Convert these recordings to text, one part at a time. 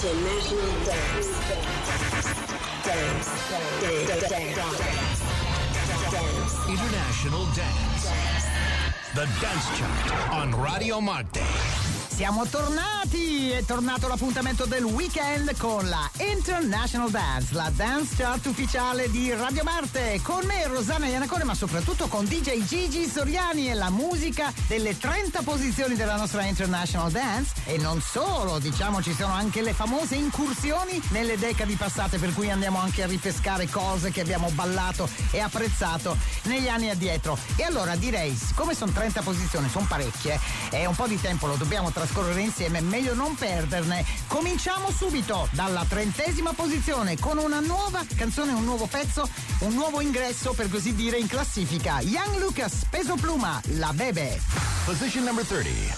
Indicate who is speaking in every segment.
Speaker 1: International Dance.
Speaker 2: International Dance. The Dance Chart on Radio Marte.
Speaker 3: Siamo tornati, è tornato l'appuntamento del weekend con la International Dance, la dance chart ufficiale di Radio Marte, con me Rosanna Iannacone, ma soprattutto con DJ Gigi Soriani e la musica delle 30 posizioni della nostra International Dance. E non solo, diciamo, ci sono anche le famose incursioni nelle decadi passate, per cui andiamo anche a ripescare cose che abbiamo ballato e apprezzato negli anni addietro. E allora direi, siccome sono 30 posizioni, sono parecchie, e un po' di tempo lo dobbiamo trascorrere insieme, meglio non perderne. Cominciamo subito dalla 30ª posizione con una nuova canzone, un nuovo pezzo, un nuovo ingresso, per così dire, in classifica. Young Lucas, Peso Pluma, La Bebe.
Speaker 2: Position number 30.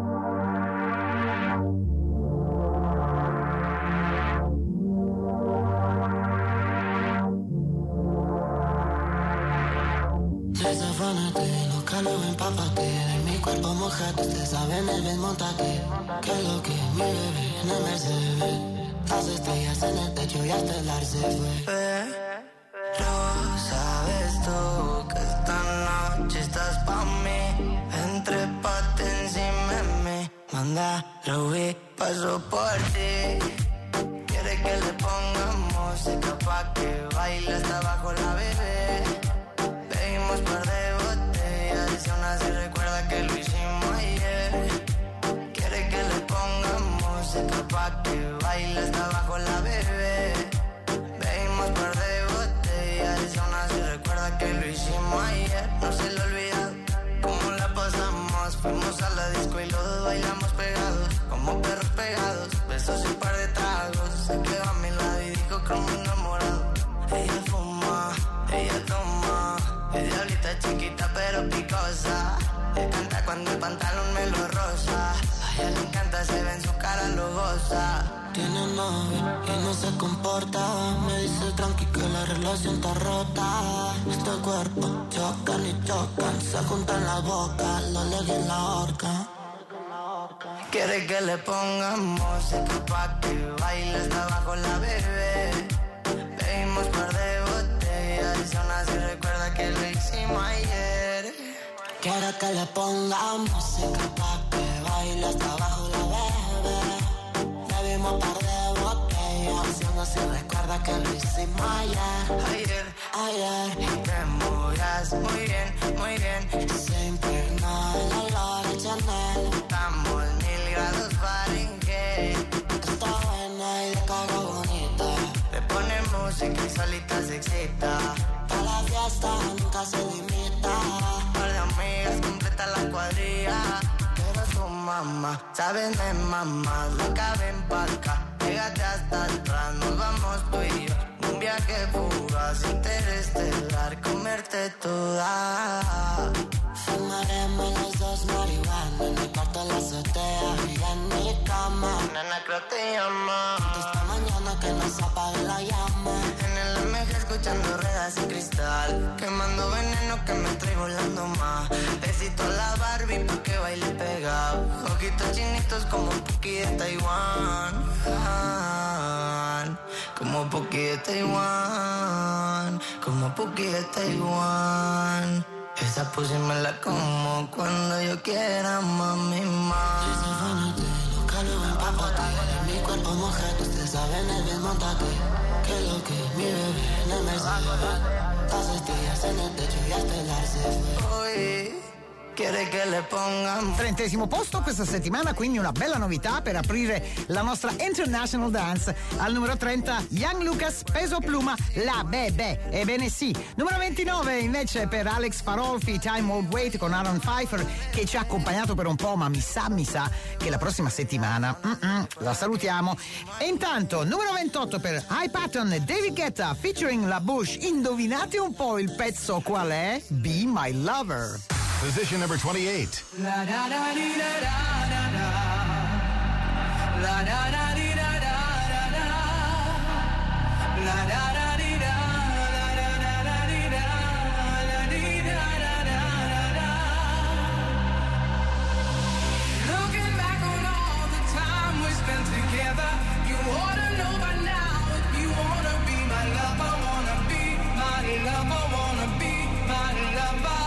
Speaker 4: Empápate de mi cuerpo, mojate. Ustedes saben el desmontate. Que lo que mi bebé no me se ve. Las estrellas en el techo y hasta el ar se fue.
Speaker 5: Pero sabes tú que esta noche estás pa' mí. Entrépate encima de mí. Manda, lo vi, paso por ti. Quiere que le pongamos música pa' que baile hasta abajo la bebé. Pedimos par de botellas y aún así recuerda que lo hicimos ayer. Quiere que le pongamos música pa' que baile hasta abajo la bebé. Pedimos par de botellas y aún así recuerda que lo hicimos ayer. No se le olvida cómo la pasamos. Fuimos a la disco y los dos bailamos pegados, como perros pegados, besos y un par de tragos. Se quedó a mi lado y dijo como enamorado. Ella fuma, ella toma, es diablita chiquita pero picosa. Le canta cuando el pantalón me lo rosa. A ella le encanta, se ve en su cara, lo goza.
Speaker 4: Tiene novio y no se comporta. Me dice tranqui que la relación está rota. Este cuerpo chocan y chocan, se juntan la boca, lo legui en la horca.
Speaker 5: Quiere que le pongamos música pa' que baile hasta abajo la bebé. Pedimos par de botellas y aún así recuerda que lo hicimos ayer.
Speaker 4: Quiere que le pongamos música pa' que baile hasta abajo la bebé. Bebimos par de botellas y aún así recuerda que lo hicimos ayer. Ayer.
Speaker 5: Y te mudas muy bien.
Speaker 4: Se impregna el olor de Chanel.
Speaker 5: Estamos 1000 grados Fahrenheit.
Speaker 4: Está buena y de cara bonita.
Speaker 5: Le pone música y solita se excita.
Speaker 4: Para la fiesta nunca se limita.
Speaker 5: Par de amigas completa la cuadrilla. Pero tu mamá, sabes de mamá, loca ven pa' acá. Pégate hasta atrás, nos vamos tú y yo. Un viaje fugaz, interestelar, comerte toda.
Speaker 4: Fumaremos los dos marihuana. En mi cuarto la azotea y en mi cama.
Speaker 5: Nana creo te llama.
Speaker 4: Esta mañana que no se apague la llama.
Speaker 5: En el MG escuchando ruedas y cristal. Quemando veneno que me trae volando más. Besito a la Barbie pa' que baile pegado. Ojitos chinitos como Puki de Taiwán. Como Puki de Taiwán. Como Puki de Taiwán. Esa pussy me la como cuando yo quiera, mami, más.
Speaker 4: Desafánate, los calos empápate. En mi cuerpo mojate, ustedes saben el desmontate. Que lo que mi bebé en el Mercedes. Las estrellas en el techo y hasta el ar se fue.
Speaker 5: Hoy quiere che le pongamos.
Speaker 3: 30° posto questa settimana, quindi una bella novità per aprire la nostra International Dance. Al numero 30 Young Lucas, Peso Pluma, La Bebe. Ebbene sì. Numero 29 invece per Alex Farolfi, Time Won't Wait con Aaron Pfeiffer, che ci ha accompagnato per un po', ma mi sa che la prossima settimana la salutiamo. E intanto numero 28 per High Pattern, David Guetta featuring La Bush. Indovinate un po' il pezzo qual è? Be My Lover.
Speaker 2: Position number 28.
Speaker 6: La da da di da da da da. La da da di da da da da. La da da di da da da da di da. La di da da da da. Looking back on all the time we spent together, you ought to know by now. If you wanna be my lover, wanna be my lover, wanna be my lover.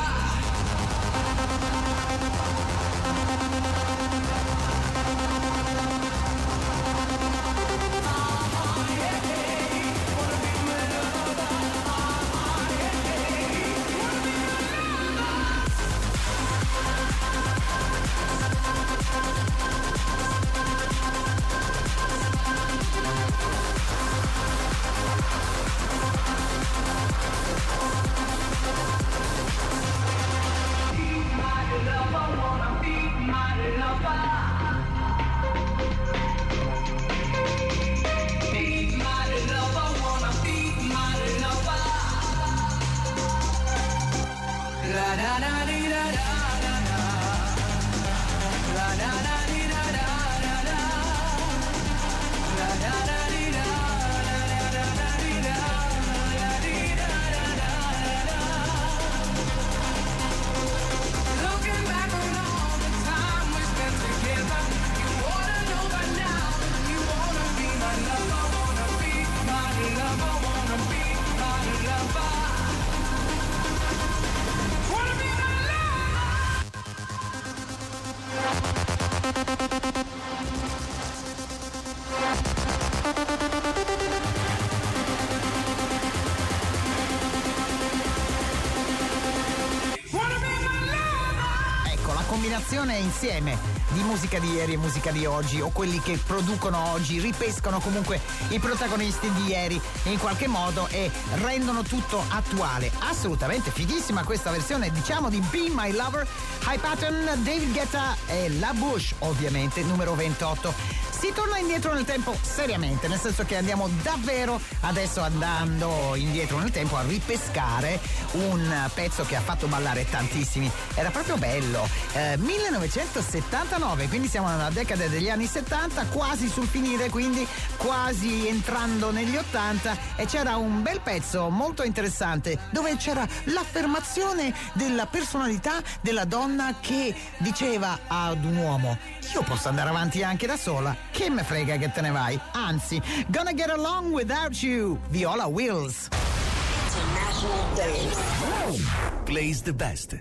Speaker 3: Insieme di musica di ieri e musica di oggi, o quelli che producono oggi ripescano comunque i protagonisti di ieri in qualche modo e rendono tutto attuale. Assolutamente fighissima questa versione, diciamo, di Be My Lover, High Pattern, David Guetta e La Bush, ovviamente numero 28. Si torna indietro nel tempo seriamente, nel senso che andiamo davvero adesso andando indietro nel tempo a ripescare un pezzo che ha fatto ballare tantissimi. Era proprio bello. 1979, quindi siamo nella decada degli anni 70, quasi sul finire, quindi quasi entrando negli 80, e c'era un bel pezzo molto interessante dove c'era l'affermazione della personalità della donna che diceva ad un uomo: io posso andare avanti anche da sola, che me frega che te ne vai, anzi, gonna get along without you, Viola Wills.
Speaker 1: International Dance.
Speaker 2: Plays the best.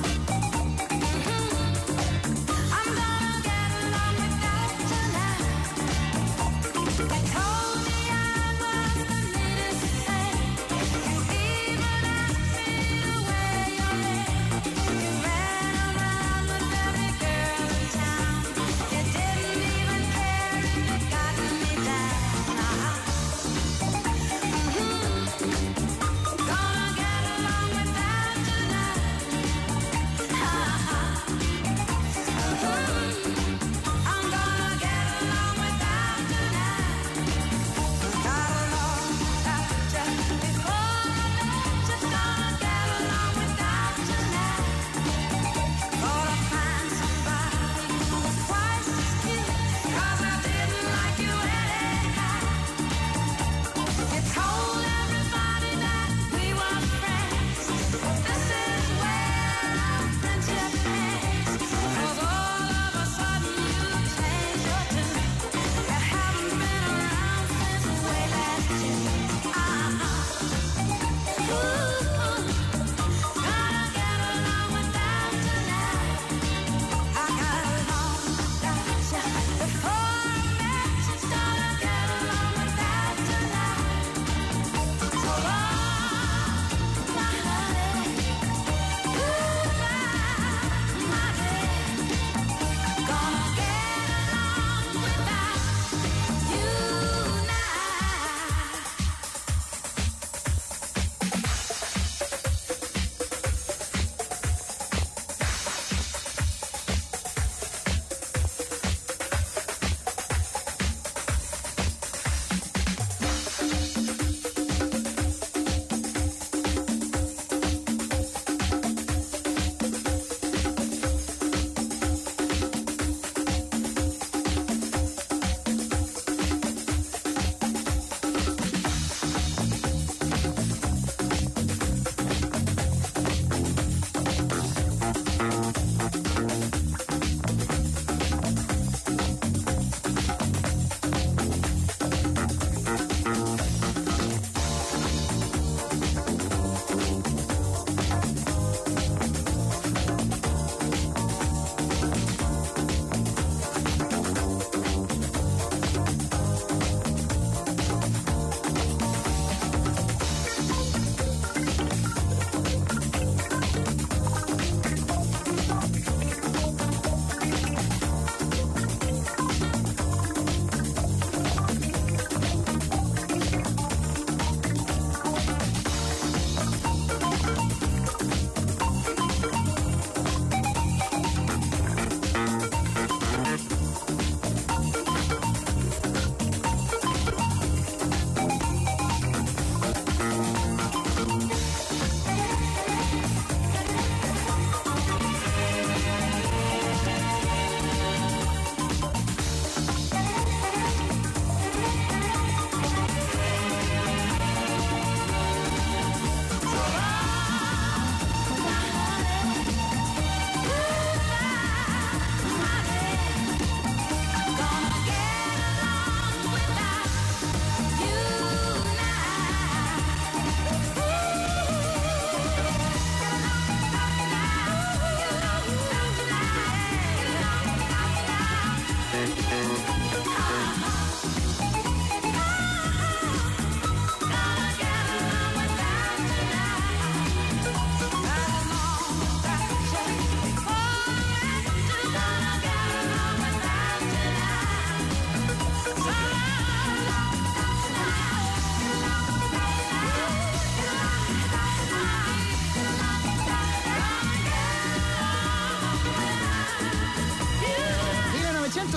Speaker 7: I'm gonna get along without you now.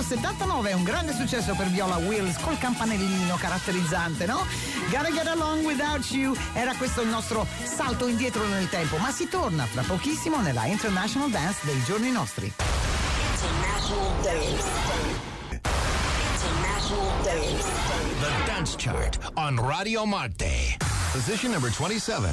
Speaker 3: 79, un grande successo per Viola Wills col campanellino caratterizzante, no? Gotta Get Along Without You, era questo il nostro salto indietro nel tempo, ma si torna tra pochissimo nella International Dance dei giorni nostri.
Speaker 1: International Dance. International Dance.
Speaker 2: The Dance Chart on Radio Marte. Position number 27.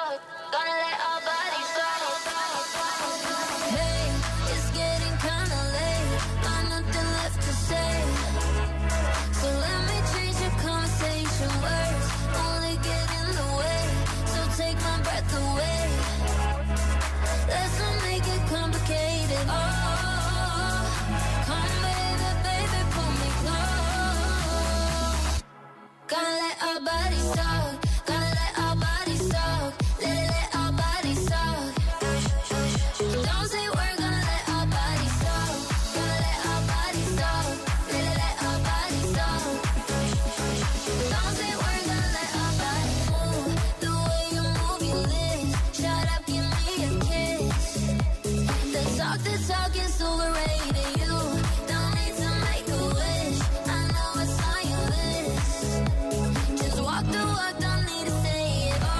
Speaker 7: Gotta let our bodies talk. Gotta let our bodies talk. Let our bodies talk. Don't say we're gonna let our bodies talk. Gonna let our bodies talk. Let our bodies talk. Don't say we're gonna let our bodies move. The way you move your lips. Shut up, give me a kiss. The talk is overrated. You don't need to make a wish. I know it's on your list. Walk the walk, don't need to say it. Oh,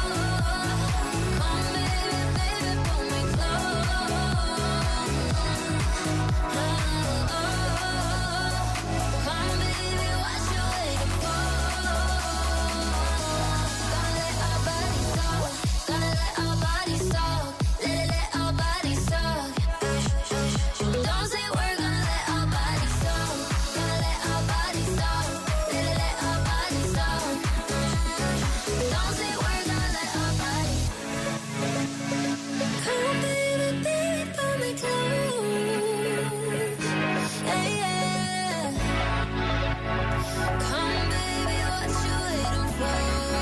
Speaker 7: come baby, baby, pull me close. Oh, come baby, watch your way to go. Gonna let our bodies talk. Gonna let our bodies talk. Let our bodies talk. Don't say we're gonna let our bodies talk. Gonna let our bodies talk. Let our bodies talk. Don't say we're gonna let our bodies. Come baby, baby, pull me close. Hey, yeah. Come baby, what you waiting for?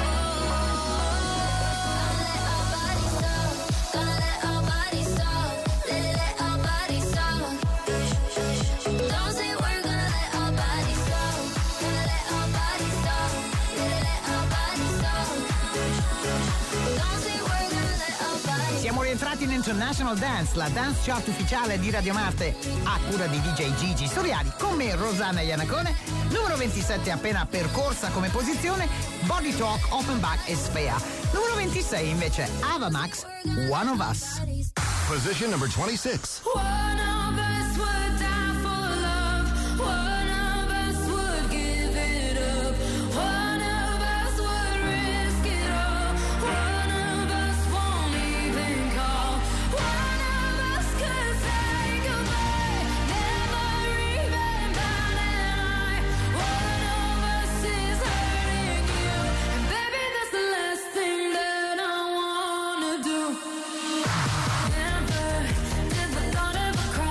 Speaker 7: Gonna let our bodies talk. Gonna let our bodies talk. Don't say we're gonna let our bodies talk. Gonna let our bodies talk. Let our bodies talk. Don't say we're gonna let our bodies.
Speaker 3: Siamo rientrati in International Dance, la dance chart ufficiale di Radio Marte a cura di DJ Gigi Storiani, con me Rosanna Iannacone. Numero 27 appena percorsa come posizione, Body Talk, Offenbach e Svea. Numero 26 invece Ava Max, One of Us.
Speaker 2: Position number 26.
Speaker 7: One of us would die for love. One of us would give it up. One of us would risk it all. One of us won't even call. One of us could say goodbye, never even bat an eye. One of us is hurting you, and baby, that's the last thing that I wanna do. Never thought of a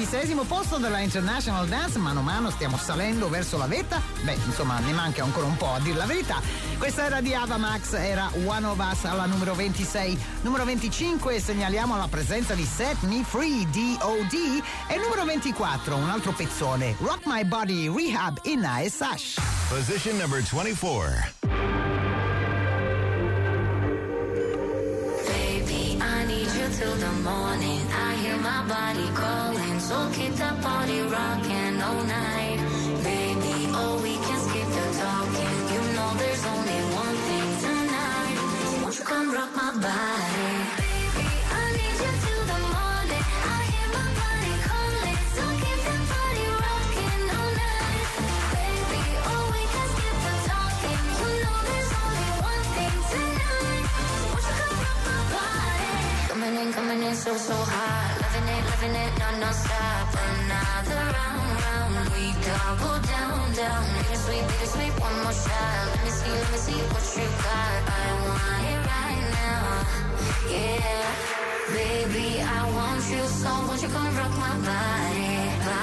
Speaker 3: 26° posto della International Dance. Mano a mano stiamo salendo verso la vetta. Beh, insomma, ne manca ancora un po', a dir la verità. Questa era di Ava Max, era One of Us alla numero 26. Numero 25 segnaliamo la presenza di Set Me Free, D.O.D. E numero 24, un altro pezzone, Rock My Body, Rehab, Inna e Sash.
Speaker 2: Position number 24.
Speaker 7: Till the morning, I hear my body calling. So keep the party rocking all night, baby. Oh, we can skip the talking. You know there's only one thing tonight. So won't you come rock my body, baby? I need you till the morning. I hear my body calling. So keep the party rocking all night, baby. Oh, we can skip the talking. You know there's only one thing tonight. So won't you come rock my body? Coming in so hot, loving it, non-stop. Another round, we double down. Bittersweet, one more shot. Let me see what you got. I want it right now, yeah. Baby, I want you, so won't you come rock my body.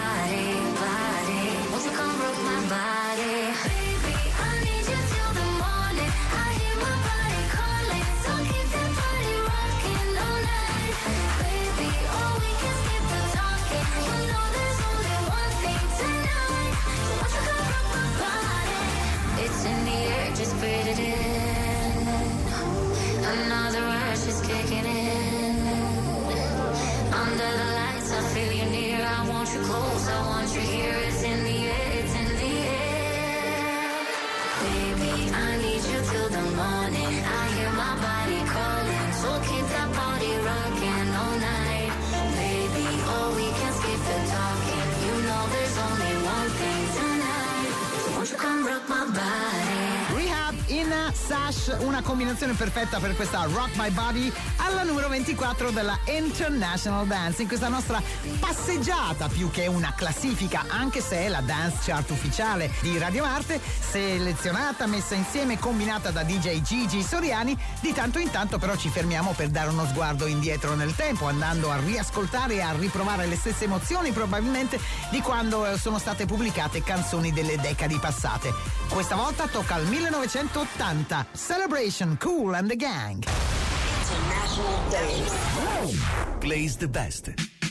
Speaker 7: Won't you come rock my body? Baby, I need you till the morning. I hear my body calling, so keep that body rocking all night. Baby, oh, we can skip the talking. You know there's only one thing tonight. So won't you come rock my body? It's in the air, just breathe it in. Another rush is kicking in. Under the lights, I feel you near. I want you close, I want you here. It's in the air, it's in the air. Baby, I need you till the morning. I hear my body calling. So keep that body rocking all night, baby. Oh, we can skip the talking. You know there's only one thing tonight. So won't you come rock my body?
Speaker 3: Rehab, Inna, Sash, una combinazione perfetta per questa Rock My Body alla numero 24 della International Dance. In questa nostra passeggiata, più che una classifica, anche se è la dance chart ufficiale di Radio Marte, selezionata, messa insieme, combinata da DJ Gigi Soriani. Di tanto in tanto però ci fermiamo per dare uno sguardo indietro nel tempo, andando a riascoltare e a riprovare le stesse emozioni probabilmente di quando sono state pubblicate canzoni delle decadi passate. Questa volta tocca al 1980, Celebration, Kool and the Gang.
Speaker 1: International Dance.
Speaker 2: Plays the best.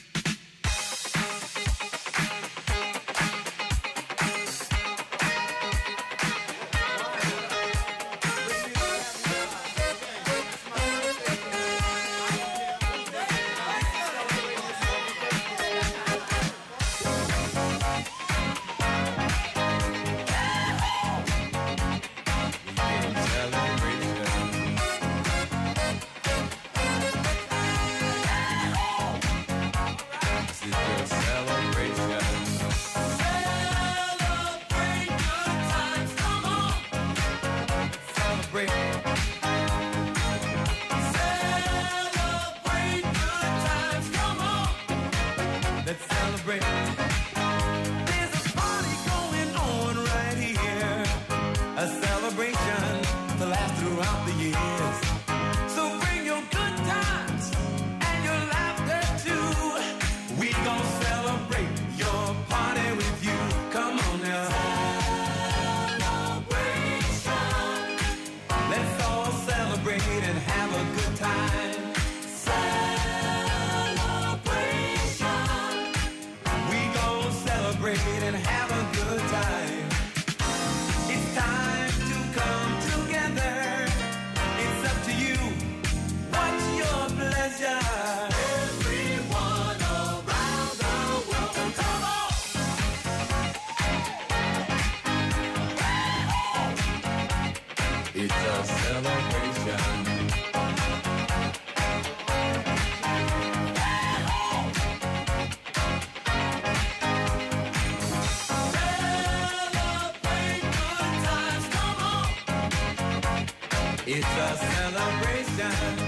Speaker 6: It's a celebration.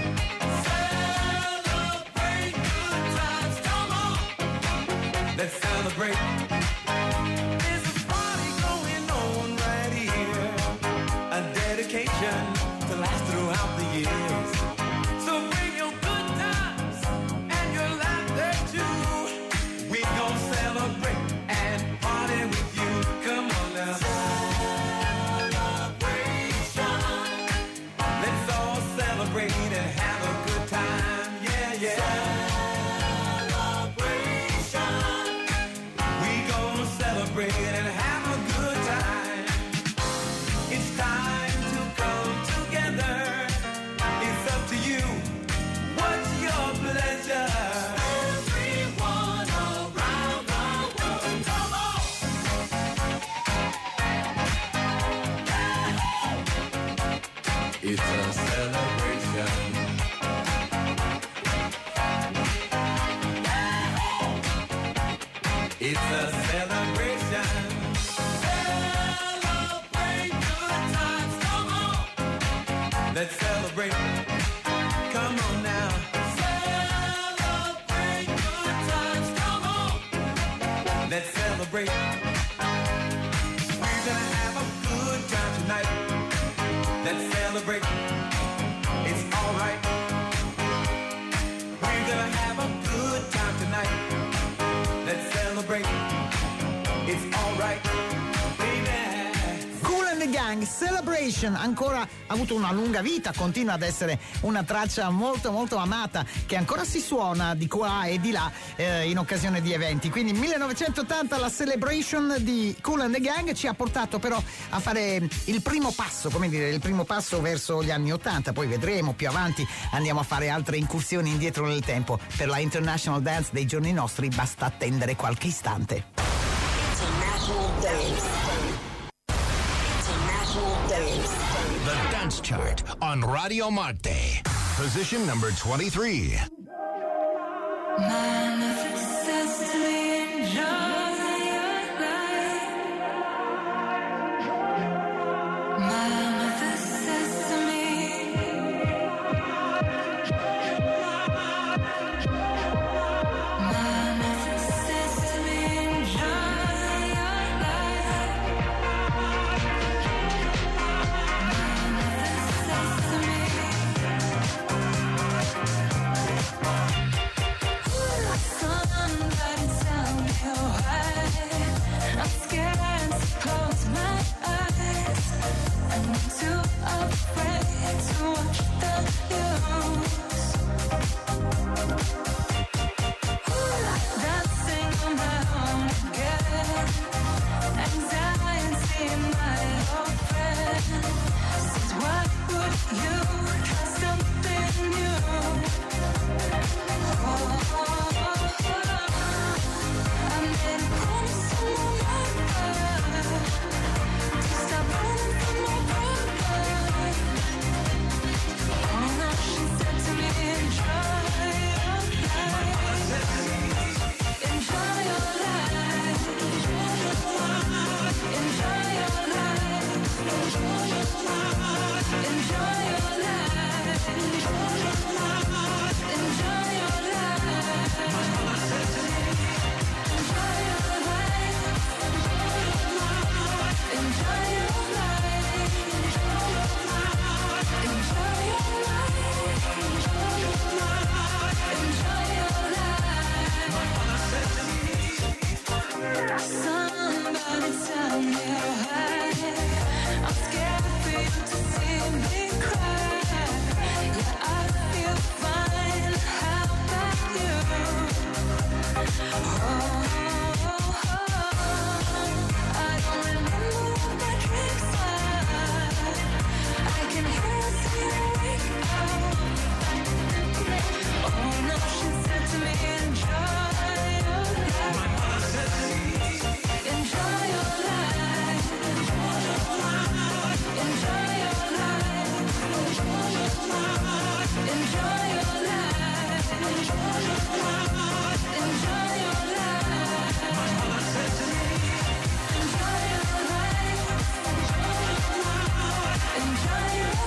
Speaker 6: Celebrate good times, come on. Let's celebrate. There's a party going on right here. A dedication to last throughout the years. So bring your good times and your laughter too. We gon' It's a celebration. Celebrate good times. Come on. Let's celebrate. Come on now. Celebrate good times. Come on. Let's celebrate. We're gonna have a good time tonight. Let's celebrate. It's alright. We're gonna have a good time tonight. Let's celebrate. It's alright, baby.
Speaker 3: Kool and the Gang, Celebration, ancora ha avuto una lunga vita, continua ad essere una traccia molto molto amata che ancora si suona di qua e di là in occasione di eventi. Quindi 1980 la Celebration di Kool and the Gang ci ha portato però a fare il primo passo, come dire, il primo passo verso gli anni 80, poi vedremo più avanti, andiamo a fare altre incursioni indietro nel tempo. Per la International Dance dei giorni nostri basta attendere qualche istante.
Speaker 1: International Dance. International Dance.
Speaker 2: The Dance Chart on Radio Marte. Position number 23.
Speaker 6: Manifest destiny, enjoy your life. Manifest destiny. Manifest destiny, enjoy your life. Manifest destiny. Somebody tell me why I'm scared to close my eyes. I'm too afraid to watch the news. Dancing on my own again. Anxiety, my old friend. Says why would you try something new? I made a promise to my mother to stop running from my brother. Oh no, she said to me, enjoy your life. Enjoy your life. Enjoy your life. Enjoy your life. Enjoy your life. Enjoy your life. Somebody tell me why I'm scared for you to see me cry. Yeah, I feel fine. How about you? I don't remember what my dreams are. I can hear it till you wake up. Oh no, she said to me, enjoy your life. Enjoy your life. Enjoy your life. Enjoy your life. Enjoy your life. Enjoy your life. Enjoy your life. Enjoy your life. Enjoy your life. Enjoy your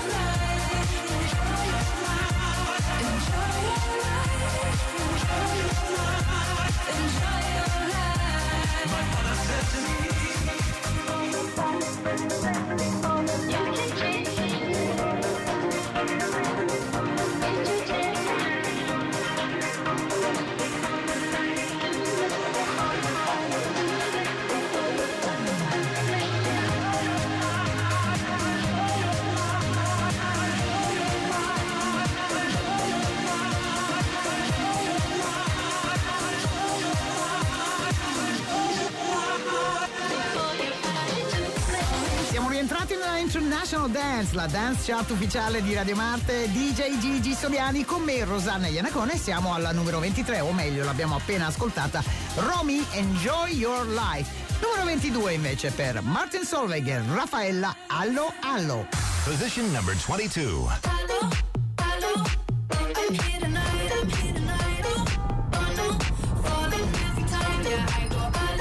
Speaker 3: International Dance, la dance chart ufficiale di Radio Marte, DJ Gigi Soliani con me, Rosanna Iannacone. Siamo alla numero 23, o meglio l'abbiamo appena ascoltata, Romy, Enjoy Your Life. Numero 22 invece per Martin Solveig e Raffaella, Allo Allo.
Speaker 2: Position number 22.
Speaker 7: Allo, allo, I'm here tonight, oh, oh no, falling every time, yeah, I go allo.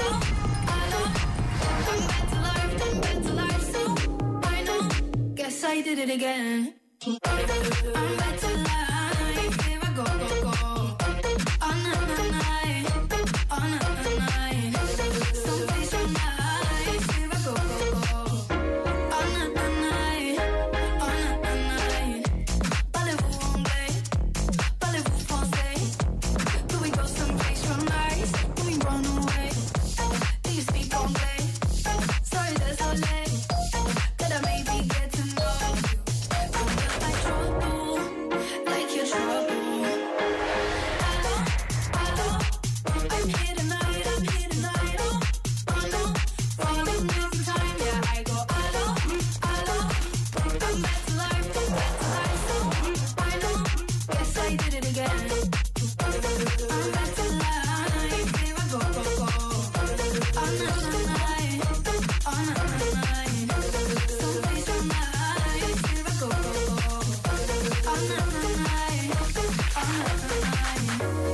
Speaker 7: it again. I'm back to life. Here I go, go, go. All night, night, night. All night, night, night. Someplace so nice. Here I go, go, go. All night, night, night. All night, night, night. Parlez-vous anglais? Parlez-vous français? Do we go someplace so nice? Do we run away? Do you speak anglais? Sorry, désolé. Could I maybe get to know you? I feel like trouble, like you're trouble. Hello, hello, I'm here tonight, I'm here tonight. Oh no, falling every time, yeah, I go hello, hello. Come back to life, come back to life. So I know, yes I did it again. I'm back to life, here I go, go, go. All night, night, night, all night, night, night. Someplace so nice, here I go, go, go. All night, night, night, all night, night, night.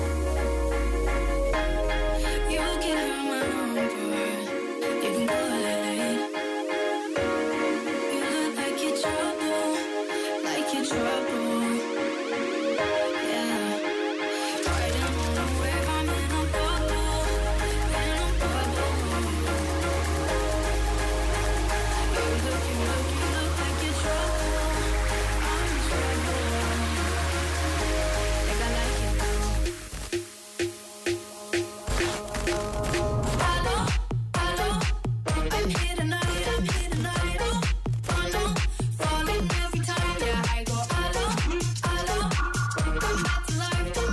Speaker 7: You give her my number, you can go ahead. You look like you're trouble, like you're trouble. Yeah. Riding on a wave, I'm in a bubble, in a bubble. You look like you're trouble. I'm in trouble. Think I like it though. Hello, hello, I'm here tonight, I'm here tonight. Oh no, falling every time, yeah, I go hello, hello. Come back to life, so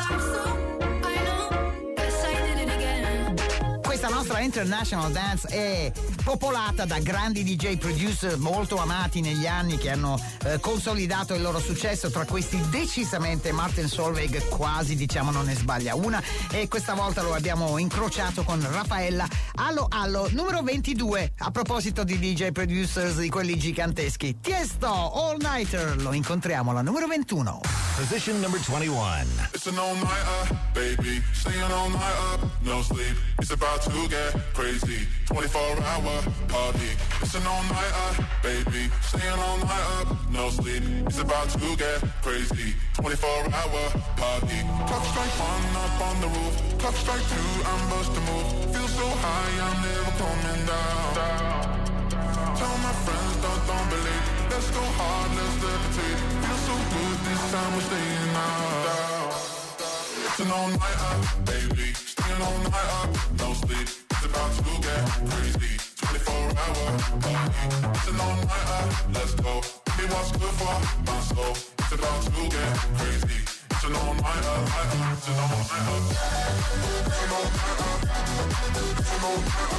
Speaker 7: I know, yes I did it again.
Speaker 3: Questa nostra International Dance è popolata da grandi DJ producer molto amati negli anni che hanno consolidato il loro successo. Tra questi decisamente Martin Solveig, quasi diciamo non ne sbaglia una, e questa volta lo abbiamo incrociato con Raffaella. Allo Allo, numero 22. A proposito di DJ producers di quelli giganteschi, Tiesto, All Nighter, lo incontriamo alla numero 21.
Speaker 2: Position number 21.
Speaker 8: It's an all-nighter, baby. Staying all night up, no sleep. It's about to get crazy. 24-hour party. It's an all-nighter, baby. Staying all night up, no sleep. It's about to get crazy. 24-hour party. Clock strike 1 up on the roof. Clock strike 2, I'm bust a move. Feel so high, I'm never coming down. Tell my friends, don't believe. Let's go hard, let's levitate. Feel so good, this time we're staying out. It's an all-nighter, baby. Staying all night up, no sleep. It's about to get crazy. 24-hour party. It's an all-nighter, let's go. Give me what's good for my soul. It's about to get crazy. It's an all-nighter, it's an all-nighter. It's an all-nighter. It's an all-nighter.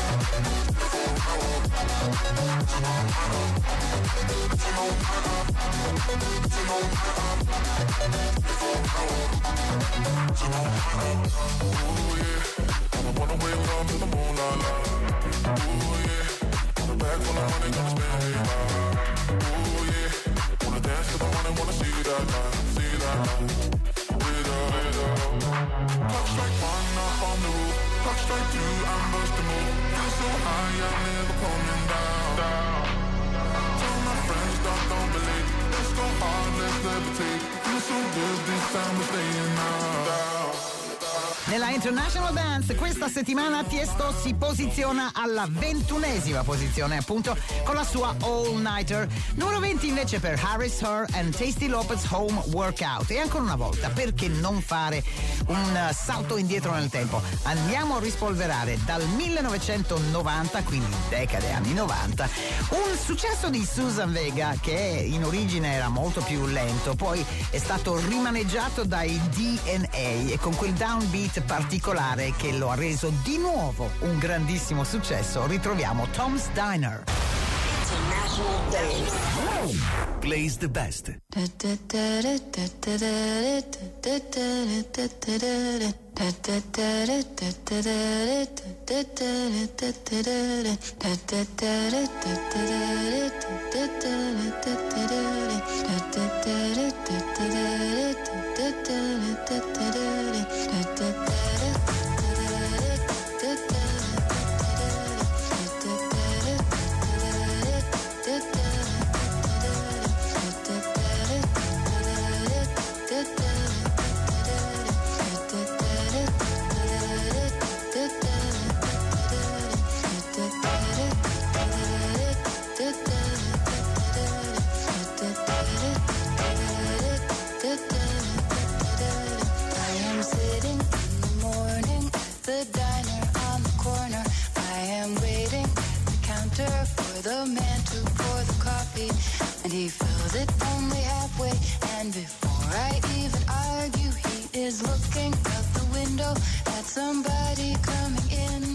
Speaker 8: 24-hour. It's an all-nighter. It's an all-nighter. It's an all-nighter. 24-hour. It's an all-nighter. Ooh yeah, I wanna wake up to the moonlight. Ooh yeah, the bag full of money, gonna spend it all. Ooh yeah, wanna dance to the morning, wanna see that light, see that light. With clock strike 1 up on the roof, clock strike 2, I'm busting move. Feel so high, I'm never coming down. Tell my friends, don't believe. Let's go hard, let's levitate. Feel so good, this time we're staying out.
Speaker 3: Nella International Dance questa settimana Tiesto si posiziona alla 21esima posizione, appunto, con la sua All Nighter. Numero 20 invece per Harris, Her and Tasty Lopez Home Workout. E ancora una volta, perché non fare un salto indietro nel tempo? Andiamo a rispolverare dal 1990, quindi decade anni 90, un successo di Suzanne Vega che in origine era molto più lento, poi è stato rimaneggiato dai DNA e con quel downbeat particolare che lo ha reso di nuovo un grandissimo successo ritroviamo Tom's Diner.
Speaker 1: International Dance.
Speaker 2: Plays the best.
Speaker 9: and he fills it only halfway. And before I even argue, he is looking out the window at somebody coming in.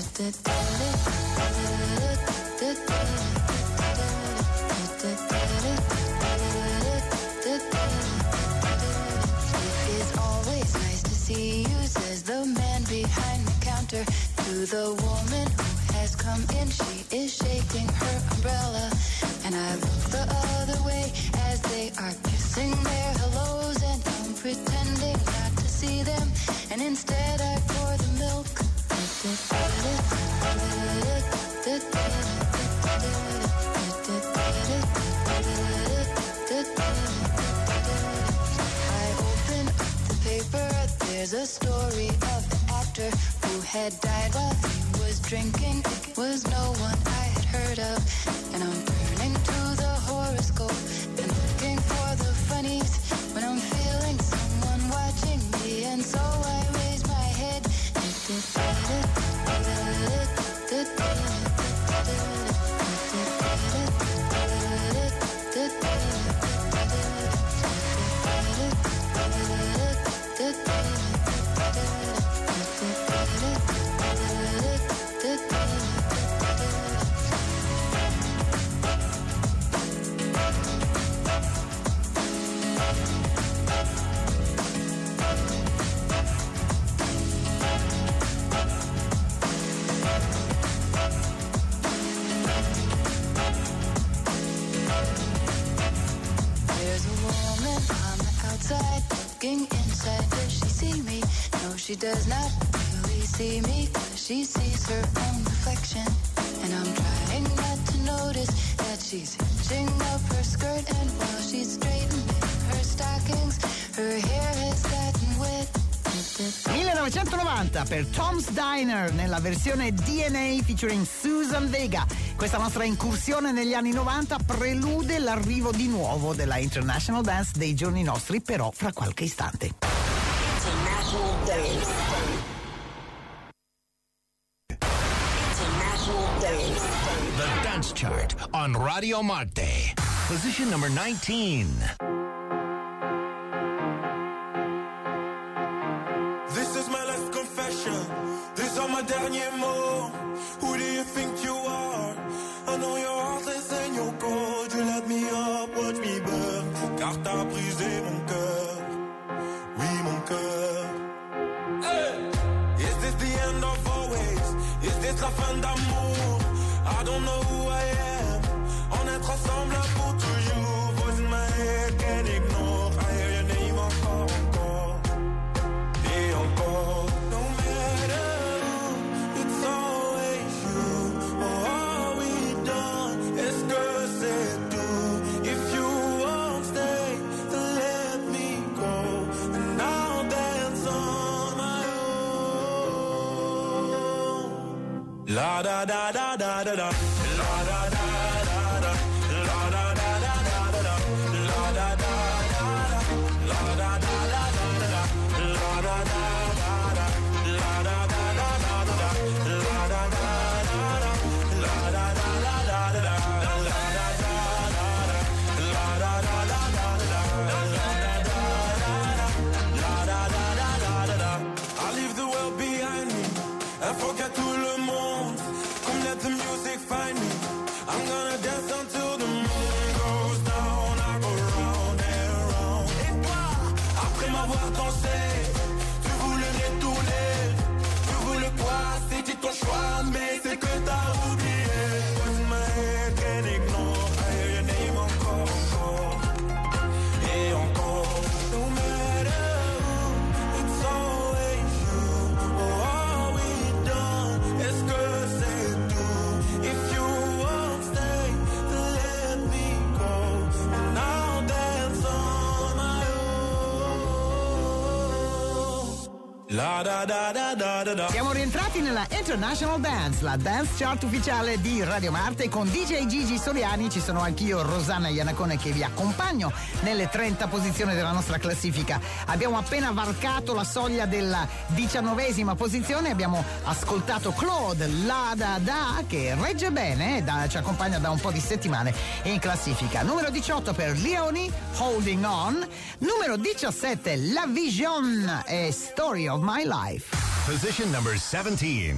Speaker 9: It is always nice to see you, says the man behind the counter to the woman who has come in. She is shaking her umbrella, and I look the other way as they are kissing their hellos, and I'm pretending not to see them, and instead I pour the milk. I open up the paper, there's a story of an actor who had died while he was drinking. It was no one I had heard of, and I'm turning to the horoscope and looking for the funnies when I'm feeling someone watching me, and so I raise my head. Looking inside, does she see me? No, she does not really see me, 'cause she sees her own reflection. And I'm trying not to notice that she's hitching up her skirt, and while she's straightening her stockings, her hair has gotten wet.
Speaker 3: 1990 per Tom's Diner nella versione DNA featuring Susan Vega. Questa nostra incursione negli anni 90 prelude l'arrivo di nuovo della International Dance dei giorni nostri, però fra qualche istante.
Speaker 1: International Dance. International Dance.
Speaker 2: The Dance Chart on Radio Marte. Position number 19.
Speaker 10: This is my last confession. These are my derniers mots. Who do you think you are? I know you're heartless and you're cold. You let me up, watch me burn. Car t'as brisé mon cœur. Oui, mon cœur. Hey! Is this the end of always? Is this la fin d'amour? I don't know who I am. On est ensemble pour toujours. Voice in my head, can't ignore. I hear your name encore. Et encore. No matter who, it's always you. Oh, are we done? Est-ce que c'est tout? If you won't stay, then let me go. And I'll dance on my own. La da da da da da da. La da da da da. La da da da da da. La da da da da. La da da da da da. La da da da da. La da da da da da. La da da da da. La da da da da da. La da da da da. La da da da da da. I leave the world behind me and forget tout le monde. Come let the music find me. I'm gonna dance until the moon goes down. I go round and round. Et toi, après m'avoir dansé, tu voulais détourner. Tu voulais quoi? C'était ton choix, mais c'est que t'as oublié. What's in my head, can't ignore. I hear your name encore. Et encore. No matter who, it's always you. Oh, are we done? La da da da da da da.
Speaker 3: Siamo rientrati nella International Dance, la dance chart ufficiale di Radio Marte. Con DJ Gigi Soliani ci sono anch'io, Rosanna Iannacone, che vi accompagno nelle 30 posizioni della nostra classifica. Abbiamo appena varcato la soglia della 19ª posizione, abbiamo ascoltato Claude, La Da Da, che regge bene, ci accompagna da un po' di settimane in classifica. Numero 18 per Leonie, Holding On. Numero 17, La Vision e Story of My Life.
Speaker 2: Position number 17.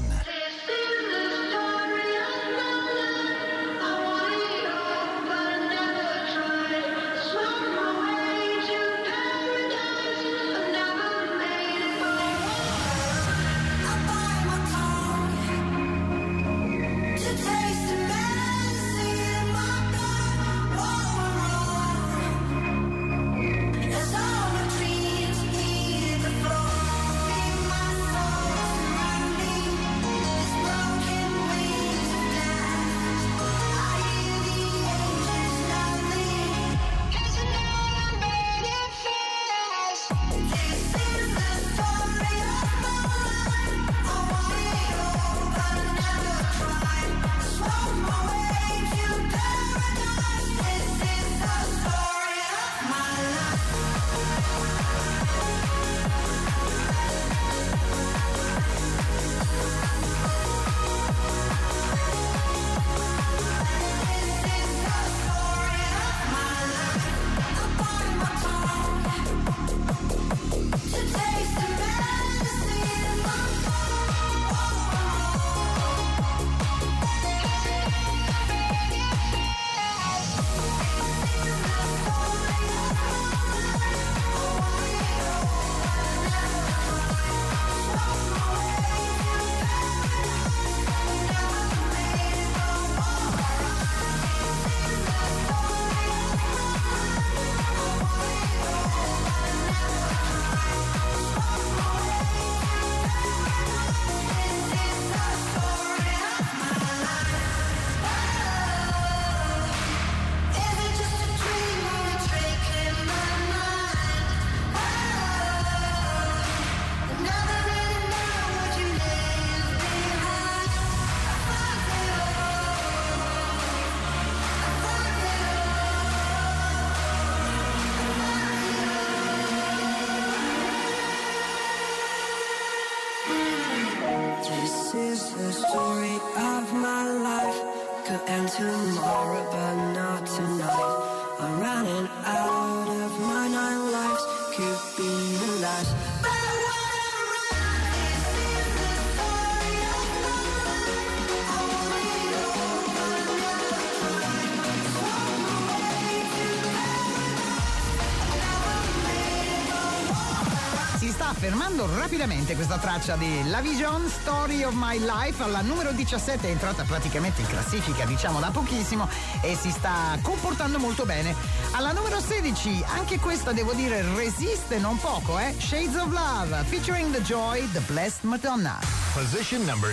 Speaker 3: Affermando rapidamente questa traccia di La Vision, Story of My Life, alla numero 17, è entrata praticamente in classifica, diciamo da pochissimo, e si sta comportando molto bene. Alla numero 16, anche questa devo dire resiste non poco, Shades of Love, featuring The Joy, The Blessed Madonna.
Speaker 2: Position number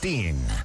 Speaker 2: 16.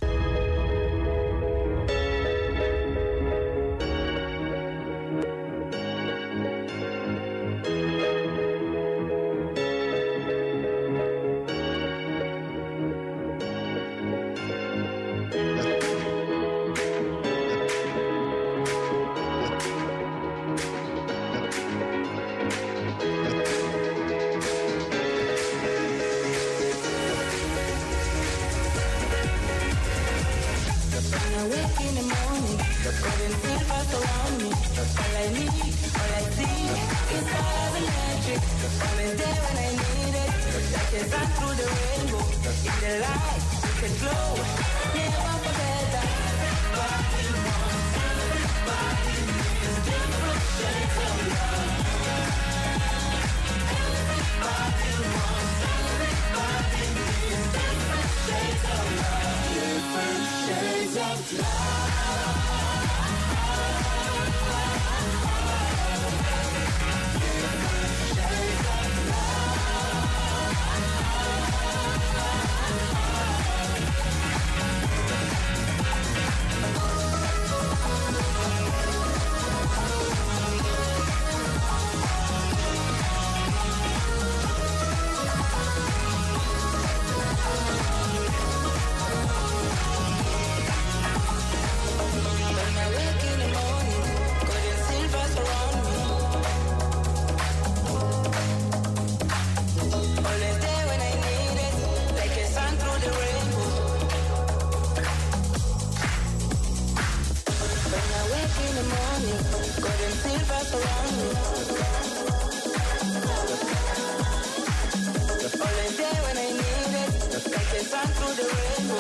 Speaker 10: the rainbow.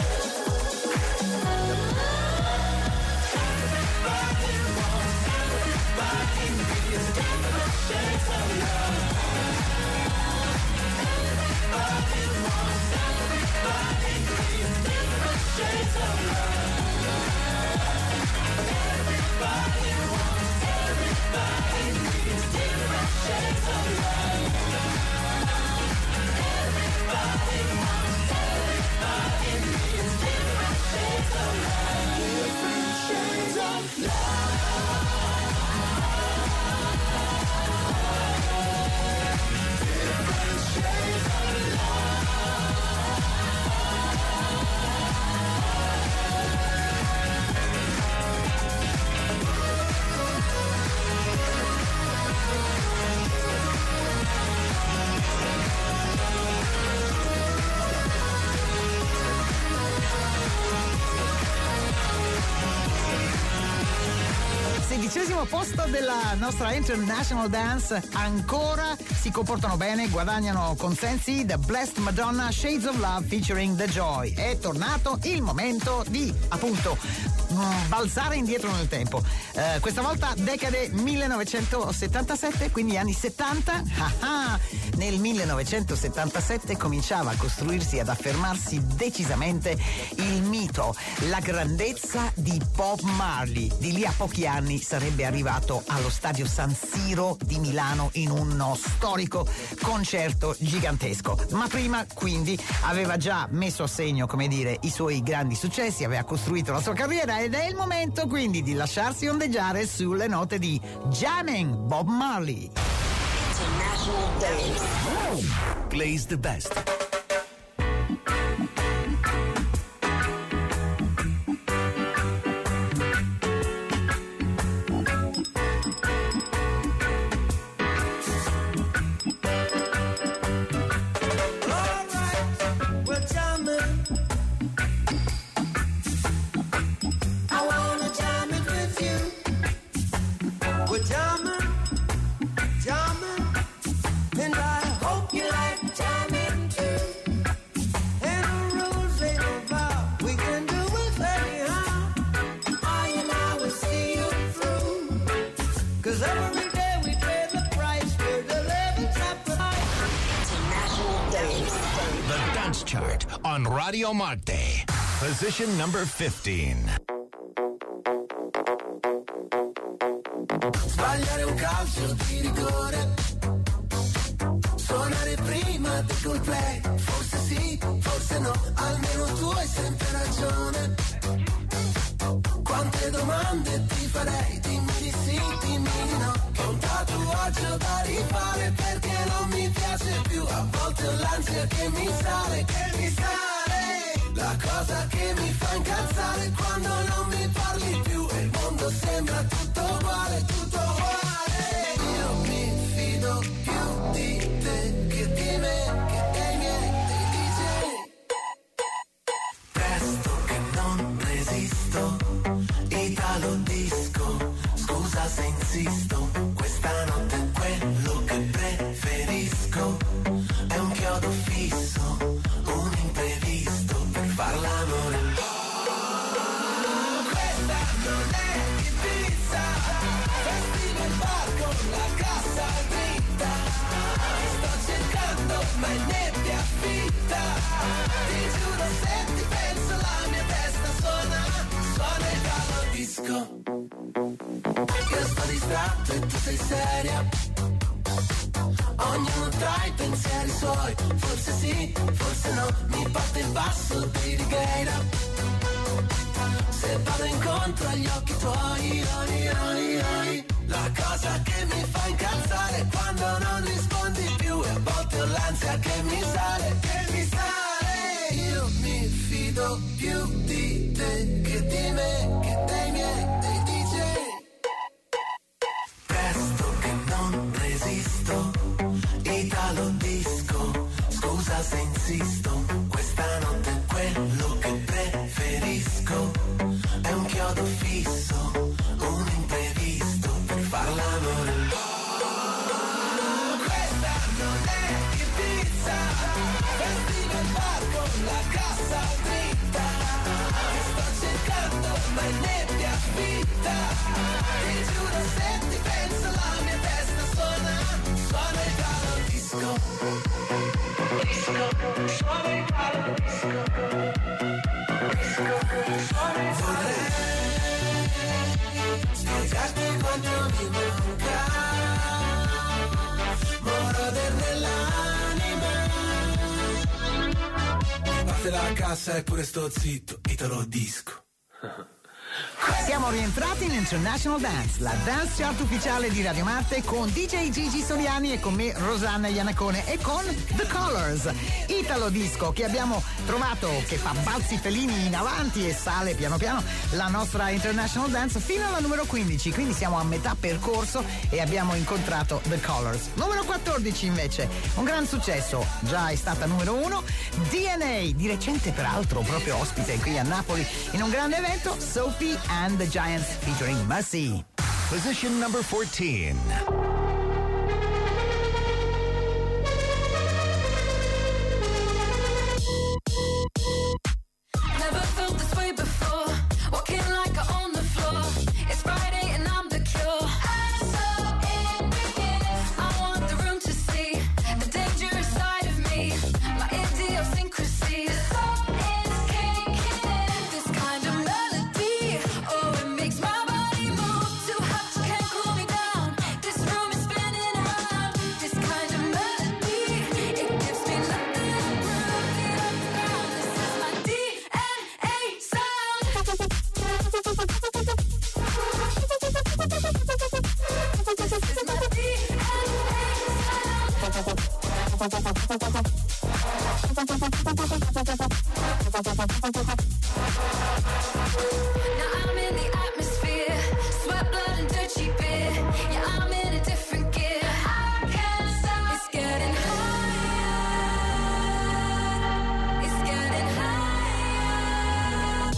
Speaker 3: Sedicesimo posto della nostra International Dance, ancora si comportano bene, guadagnano consensi. The Blessed Madonna, Shades of Love featuring The Joy. È tornato il momento di, appunto, balzare indietro nel tempo. Questa volta decade 1977, quindi anni 70. Nel 1977 cominciava a costruirsi, ad affermarsi decisamente il mito, la grandezza di Bob Marley. Di lì a pochi anni sarebbe arrivato allo stadio San Siro di Milano in uno storico concerto gigantesco. Ma prima, quindi, aveva già messo a segno, come dire, i suoi grandi successi, aveva costruito la sua carriera ed è il momento quindi di lasciarsi ondeggiare sulle note di Jamming Bob Marley.
Speaker 1: International Dance.
Speaker 2: Plays the best. Chart on Radio Marte. Position number 15.
Speaker 10: Sbagliare un calcio di rigore, suonare prima del goal play, forse sì, forse no, almeno tu hai sempre ragione. Quante domande ti farei, dimmi di sì, dimmi di no, che un tatuaggio da rifare perché non mi piace più, a volte ho l'ansia che mi sale, la cosa che mi fa incazzare quando non mi parli più e il mondo sembra tutto uguale, tutto uguale. Io mi fido più di te che di me, che dei miei, dei DJ. Presto che non resisto, Italo disco, scusa se insisto, questa notte è quello che preferisco, è un chiodo fisso, un imprevisto per far l'amore. Questa non è Ibiza, festival bar con la cassa dritta, sto cercando ma è nebbia fitta, ti giuro se ti penso la mia testa suona Italo disco. Io sto distratto e tu sei seria, ognuno tra i pensieri suoi, forse sì, forse no, mi batte il passo di Righeira, se vado incontro agli occhi tuoi, la cosa che mi fa incazzare quando non rispondi più e a volte ho l'ansia che mi sale, io mi fido più di te che di me, che dei miei, dei DJ. Presto che non resisto, Italo disco, scusa se insisto, questa notte è quello che preferisco, è un chiodo fisso, un imprevisto per far l'amore. Questa non è Ibiza, festival bar con la
Speaker 6: la cassa dritta, ti sto cercando ma in nebbia fitta. Ti giuro se ti penso la mia testa suona il palo disco. Suona il palo disco. Vorrei spiegarti quanto mi manca, moroder nell'anima. Parte la cassa e pure sto zitto, Italo disco.
Speaker 3: Siamo rientrati in International Dance, la dance chart ufficiale di Radio Marte con DJ Gigi Soliani e con me Rosanna Iannacone e con The Colors, Italo disco che abbiamo trovato che fa balzi felini in avanti e sale piano piano la nostra International Dance fino alla numero 15, quindi siamo a metà percorso e abbiamo incontrato The Colors. Numero 14 invece, un gran successo, già è stata numero 1, DNA, di recente peraltro proprio ospite qui a Napoli in un grande evento, Sophie and the Giants featuring Mercy.
Speaker 2: Position number 14.
Speaker 11: Never felt this way before. Walking like I own the floor. It's Friday and I'm the cure. I'm so in I want the room to see the dangerous side of me. My idiosyncrasies. This kind of melody, oh, it makes my body move. Too hot, you can't cool me down. This room is spinning around. This kind of melody, it gives me nothing to prove. Get off the ground. This is my DNA sound. This is my Now I'm in the atmosphere, sweat, blood, and dirty beer. Yeah, I'm in a different gear. I can't stop. It's getting higher. It's getting higher.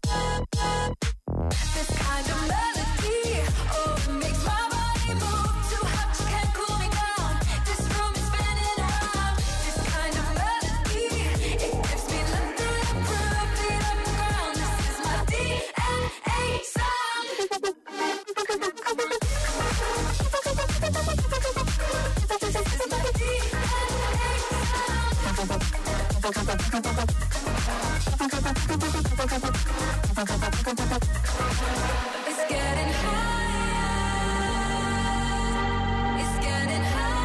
Speaker 11: This kind of melody, oh, it makes my body move. Too hot, you can't cool me down. This room is spinning around. This kind of melody, it gives me nothing to prove. Beat up the ground. This is my DNA sound. This is my It's getting higher. It's getting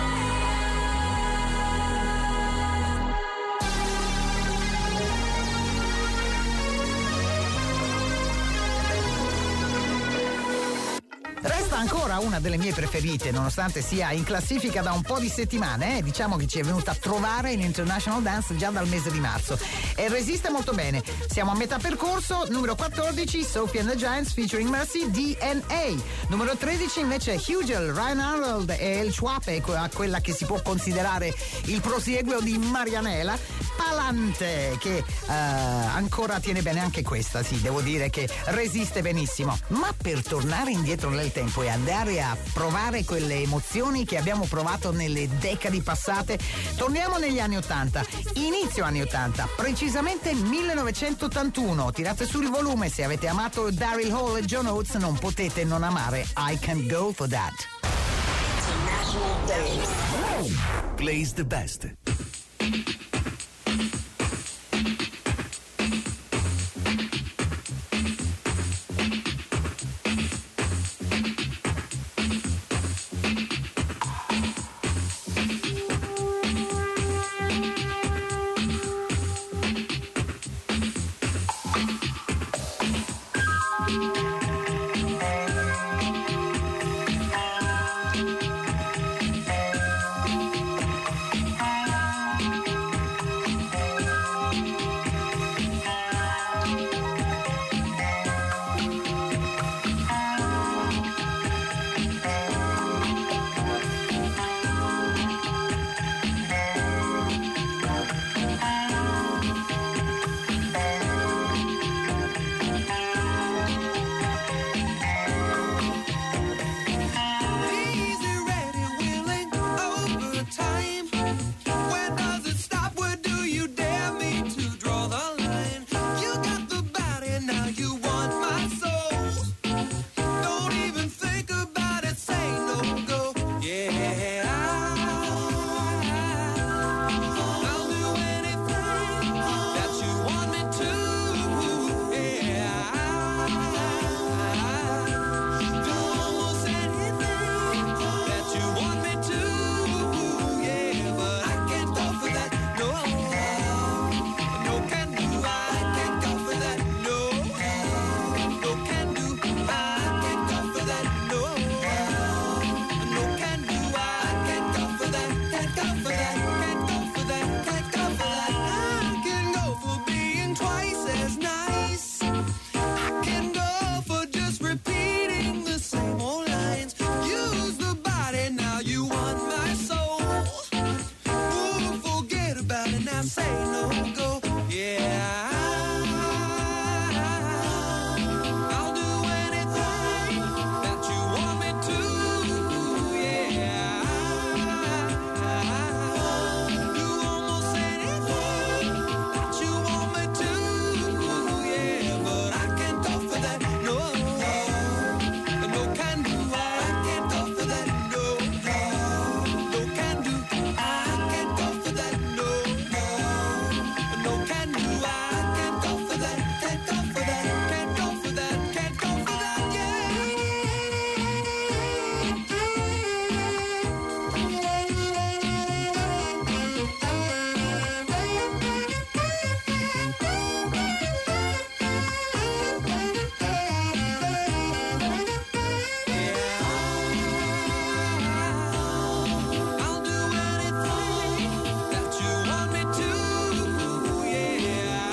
Speaker 3: Resta ancora una delle mie preferite, nonostante sia in classifica da un po' di settimane, diciamo che ci è venuta a trovare in International Dance già dal mese di marzo e resiste molto bene. Siamo a metà percorso, numero 14 Sophie and the Giants featuring Mercy, DNA. Numero 13 invece Hugel, Ryan Arnold e El Schwape, quella che si può considerare il prosieguo di Marianela, Palante, che ancora tiene bene anche questa, sì, devo dire che resiste benissimo. Ma per tornare indietro nel tempo e andare a provare quelle emozioni che abbiamo provato nelle decadi passate, torniamo negli anni 80, inizio anni 80, precisamente 1981. Tirate su il volume, se avete amato Daryl Hall e John Oates non potete non amare I Can't Go For That.
Speaker 1: International Dance.
Speaker 2: Plays the best.
Speaker 6: go. Yeah. I'll do anything that you want me to. Yeah. Do almost anything that you want me to. Yeah, but I can't go for that. No, no can do. I can't go for that. No, no can do. I can't go for that. No, no can do. I can't go for that. Can't go for that. Can't go for that. Can't go for that. I'll do anything that you want me to. Yeah.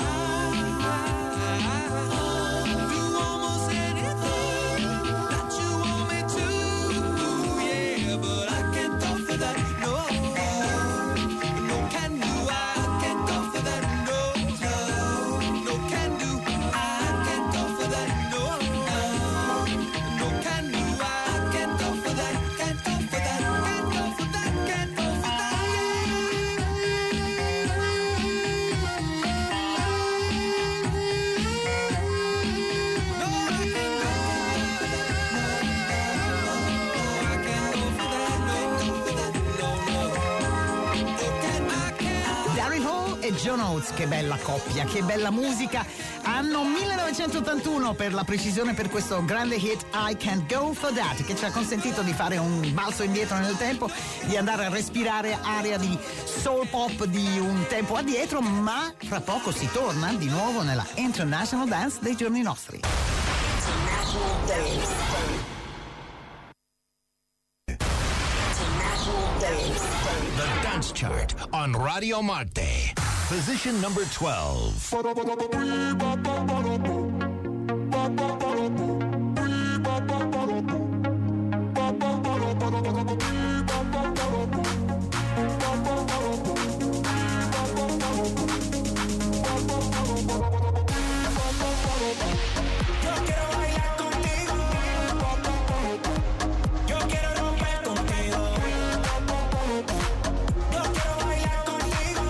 Speaker 6: Do almost anything that you want me to. Yeah, but I can't go for that. No, no can do. I can't go for that. No, no can do. I can't go for that. No, no can do. I can't go for that. Can't go for that. Can't go for that. Can't go for that.
Speaker 3: Daryl Hall e John Oates, che bella coppia, che bella musica. Anno 1981 per la precisione, per questo grande hit I Can't Go For That, che ci ha consentito di fare un balzo indietro nel tempo, di andare a respirare aria di soul pop di un tempo addietro, ma fra poco si torna di nuovo nella International Dance dei giorni nostri.
Speaker 1: International Dance. International Dance.
Speaker 2: The Dance Chart on Radio Marte. Position number 12.
Speaker 10: Yo quiero bailar contigo. Yo quiero romper contigo. Yo quiero bailar contigo.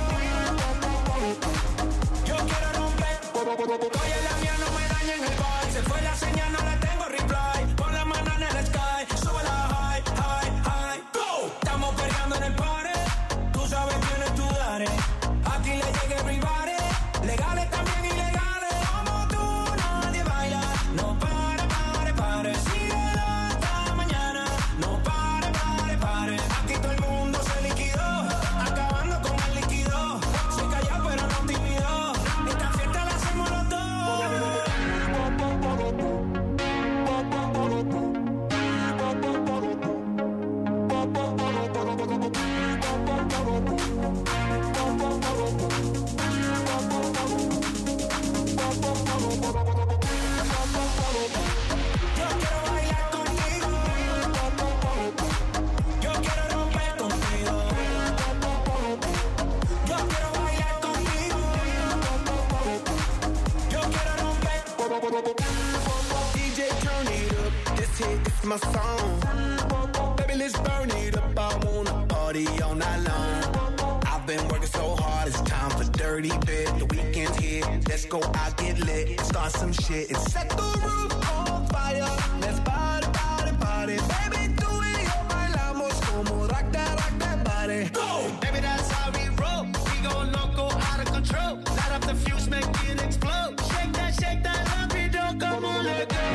Speaker 10: Yo quiero romper. Oye, la mía no me daña en el bar. Se fue la señal, no la tengo reply. Pon la mano en el sky. Sube la high, high, high. Go. Estamos peleando en el party. Tú sabes quién es tu dare. Aquí le llega everybody. Legales también ilegales. Como tú nadie baila. No pare, pare, pare. Síguelo hasta mañana. No pare, pare, pare. Aquí todo el mundo se liquidó. Acabando con el líquido. Soy callado pero no tímido. Esta fiesta la hacemos los dos. Yo quiero bailar contigo. Yo quiero romper contigo. Yo quiero bailar contigo. Yo quiero romper.
Speaker 12: DJ, turn it up. This hit is my song. Baby, let's burn it up. I wanna party all night long. I've been working so hard, it's time for dirty bit. The weekend's here, let's go out, get lit, start some shit and set the roof on fire. Let's party, party, party. Baby, do it, yo, bailamos como rock that body. Go! Baby, that's how we roll. We go loco, out of control. Light up the fuse, make it explode. Shake that, rapido, come on, let go.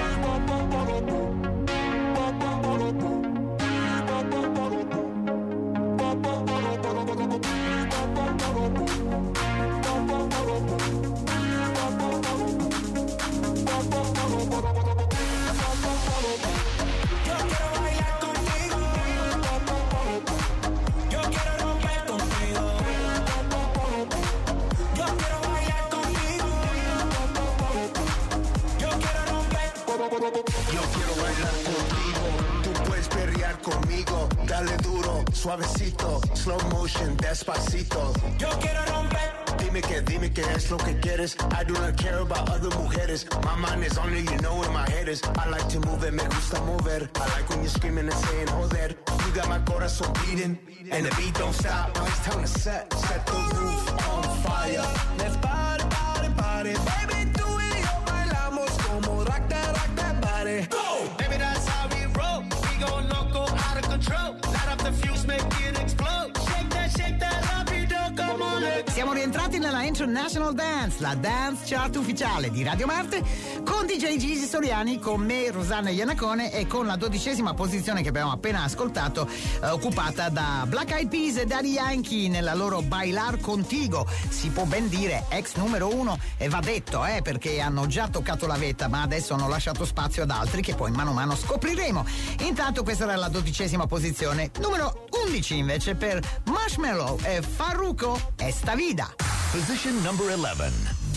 Speaker 13: Yo quiero bailar contigo, tú puedes perrear conmigo. Dale duro, suavecito, slow motion, despacito.
Speaker 10: Yo quiero romper.
Speaker 13: Dime que es lo que quieres. I do not care about other mujeres. My mind is on it, you know where my head is. I like to move it, me gusta mover. I like when you're screaming and saying, joder. You got my corazón beating, and the beat don't stop. Now it's time to set the roof on fire. Let's party, party, party. Baby, tú y yo bailamos como rock that body. Go! Baby, that's how we roll. We go loco, out of control. Light up the fuse, make it explode. Shake that, rapido, come on.
Speaker 3: Siamo rientrati nella International Dance, la dance chart ufficiale di Radio Marte, con DJ Gigi Soriani, con me, Rosanna Iannacone, e con la 12ª posizione che abbiamo appena ascoltato, occupata da Black Eyed Peas e Daddy Yankee nella loro Bailar Contigo. Si può ben dire ex numero 1, e va detto, perché hanno già toccato la vetta, ma adesso hanno lasciato spazio ad altri che poi mano a mano scopriremo. Intanto questa era la 12ª posizione. Numero 11 invece per Marshmello e Farruko, Esta Vida.
Speaker 2: Position number 11.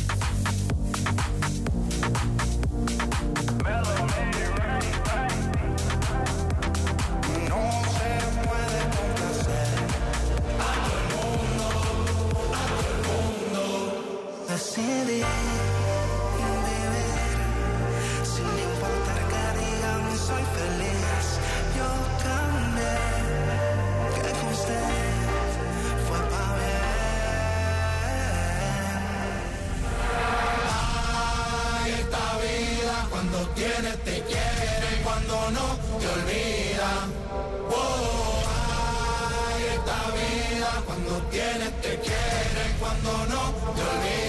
Speaker 5: Decidí vivir sin importar que digan soy feliz. Yo cambié, que con usted fue pa'
Speaker 10: Ay, esta vida cuando tienes te quiere, cuando no te olvida. Oh, ay, esta vida cuando tienes te quiere, cuando no te olvida.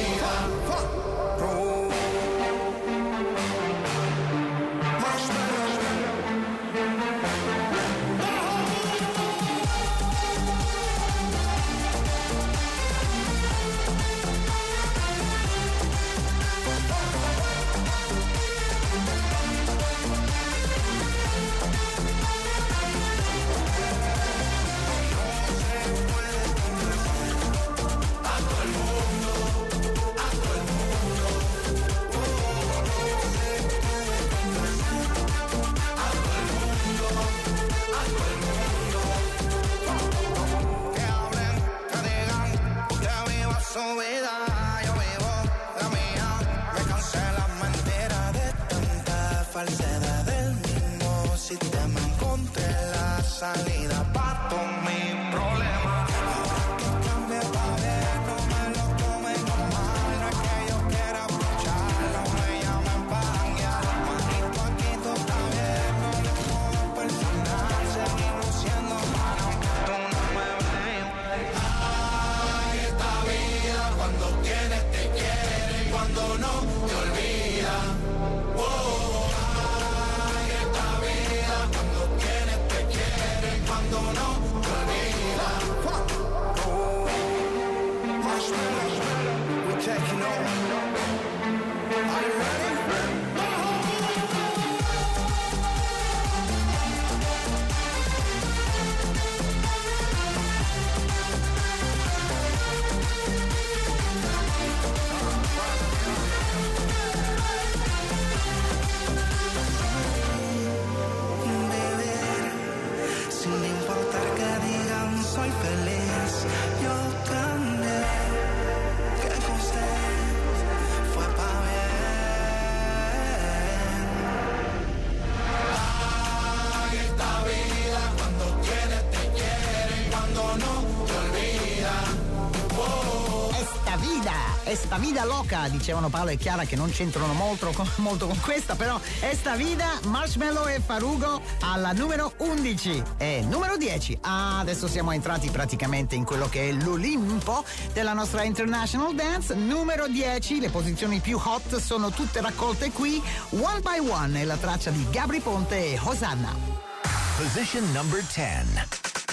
Speaker 5: Falsedad del mismo sistema, encontré la salida pa' todos mis problemas. Ahora que cambie pa' ver, no me lo tomen mal. No es que yo quiera aprovechar, no me llamen pa' janguear. Manito aquí todo está bien, no le puedo personal. Seguimos siendo hermanos, tú no me ves.
Speaker 10: Ay, esta vida cuando tienes te quiere, cuando no te olvida. Oh. Cuando no te olvida.
Speaker 5: Marshmello, we're taking over. Are you ready? Sin importar que digan soy feliz, yo cambié, que con usted fue pa' bien.
Speaker 10: Ay, esta vida cuando tienes te quiere, cuando no te olvida. Oh.
Speaker 3: Esta vida loca, dicevano Paolo e Chiara, che non c'entrano molto con questa, però Esta Vida, Marshmello e Farruko alla numero 11 e numero 10. Adesso siamo entrati praticamente in quello che è l'Olimpo della nostra International Dance. Numero 10, le posizioni più hot sono tutte raccolte qui. One by One è la traccia di Gabry Ponte e Hosanna.
Speaker 2: Position number 10.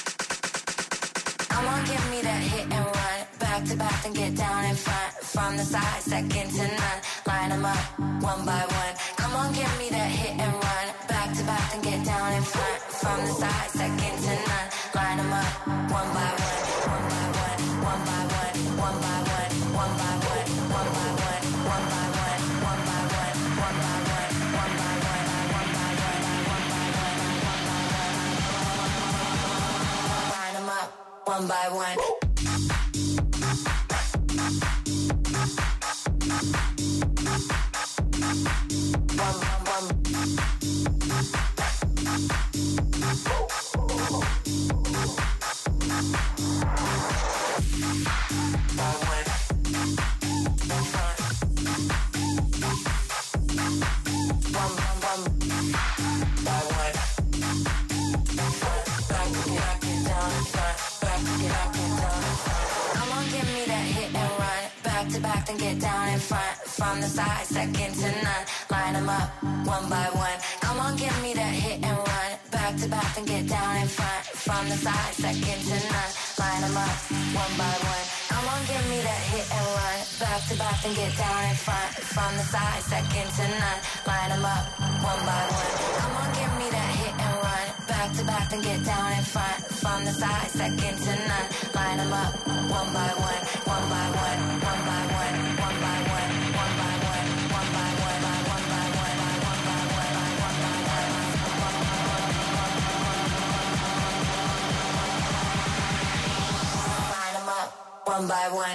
Speaker 7: Come on, give me that hit and run. Back to back and get down in front. From the side, second to none. Line them up, one by one. Come on, give me that hit and run. Back to back and get down in front. From the side, second to none. Line them up, one by one. One by one, one by one, one by one, one by one, one by one, one by one, one by one, one by one, one by one, one by one, one by one. Line them up, one by one. back to back, then get down in front. From the side, second to none. Line them up, one by one. Come on, give me that hit and run. Back to back, then get down in front. From the side, second to none. Line them up, one by one. Come on, give me that hit and run. Back to back, then get down in front. From the side, second to none. Line them up, one by one. Come on, give me that hit and run. Back to back, then get down in front. From the side, second to none. Line them up, one by one, one by one, one by one, one by one, one by one, one by one, one by one, one by one, one by one. Line them up, one by one.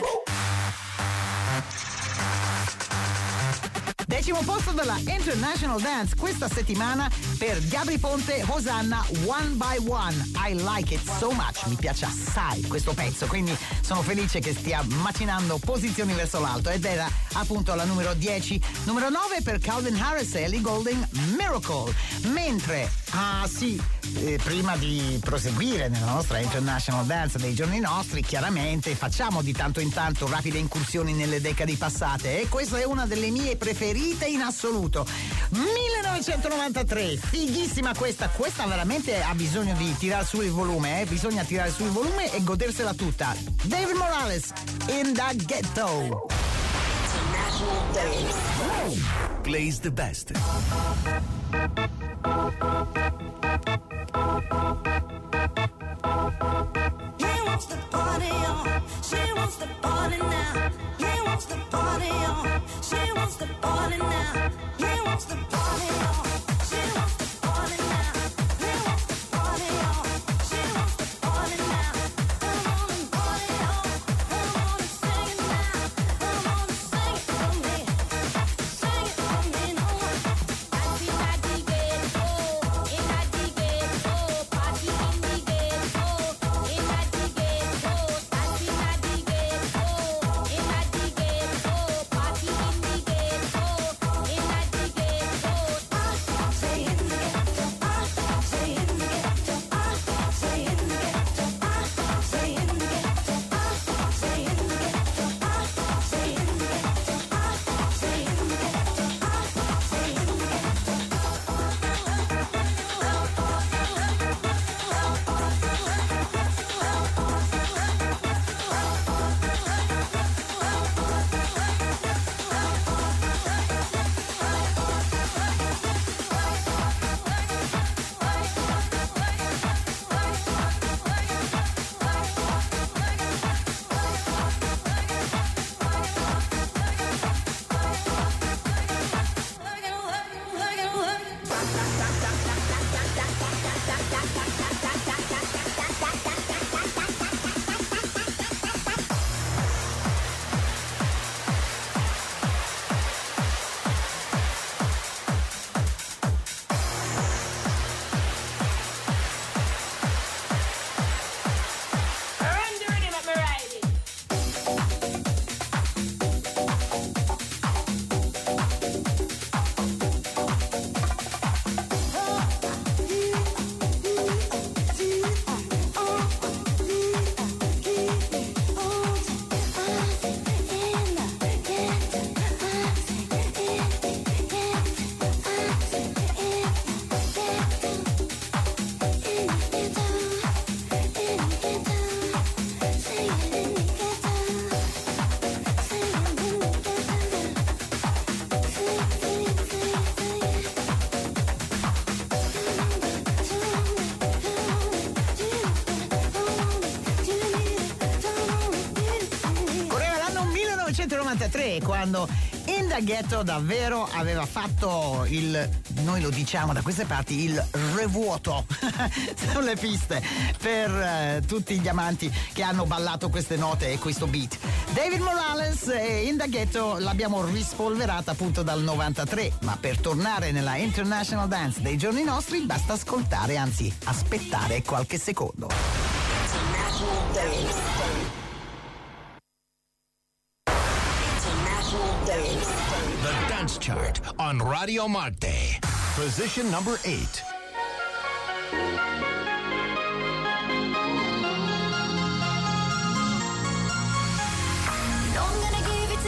Speaker 3: Decimo posto della International Dance questa settimana per Gabri Ponte, Hosanna, One by One. I like it so much, mi piace assai questo pezzo, quindi sono felice che stia macinando posizioni verso l'alto ed era appunto la numero 10. Numero 9 per Calvin Harris e Ellie Goulding, Miracle. Mentre, prima di proseguire nella nostra International Dance dei giorni nostri, chiaramente facciamo di tanto in tanto rapide incursioni nelle decadi passate e questa è una delle mie preferite in assoluto. 1993, fighissima questa veramente ha bisogno di tirare su il volume, bisogna tirare su il volume e godersela tutta. David Morales, In the Ghetto.
Speaker 1: International Dance.
Speaker 2: Plays the best.
Speaker 11: He wants the party on. She wants the party now. He wants the party on. She wants the party now. He wants the party on. She wants the party now. He wants the party on. She wants the party now. Come on and party on. Come on and sing it now. Come on and sing it for me. Sing it for me, no. I see that the ghetto, in that the ghetto, party in the ghetto, in that the ghetto. I see that the ghetto, in that the ghetto, party in the ghetto, in that the ghetto. Say in the ghetto, say in the ghetto, say in the ghetto, say in the ghetto, say in the ghetto, say in the ghetto, say in the ghetto, say in the
Speaker 3: Quando In the Ghetto davvero aveva fatto noi lo diciamo da queste parti, il revuoto sulle piste per tutti gli amanti che hanno ballato queste note e questo beat. David Morales e In the Ghetto l'abbiamo rispolverata appunto dal 93, ma per tornare nella International Dance dei giorni nostri basta ascoltare, anzi aspettare qualche secondo.
Speaker 1: International Dance.
Speaker 2: The Dance Chart on Radio Marte. Position number 8.
Speaker 11: I'm gonna give it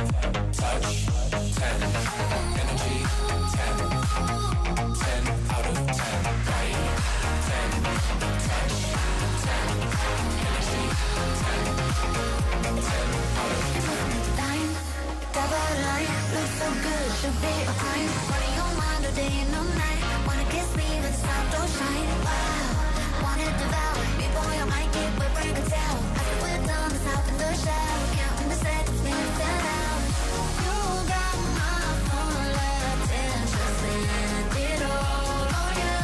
Speaker 6: touch, 10, energy, 10, 10 out of 10, right, 10, touch, 10, energy, 10, 10 out of 10.
Speaker 7: Line, double line, look so good, should be a crime. Running your mind all day and all night. Wanna kiss me with the sun don't shine. Wow, wanna devour me, boy, I might get wet, break it down. After we're done, let's hop in the shower, counting the seconds, minutes and hours. You got my full attention, spend it all on you.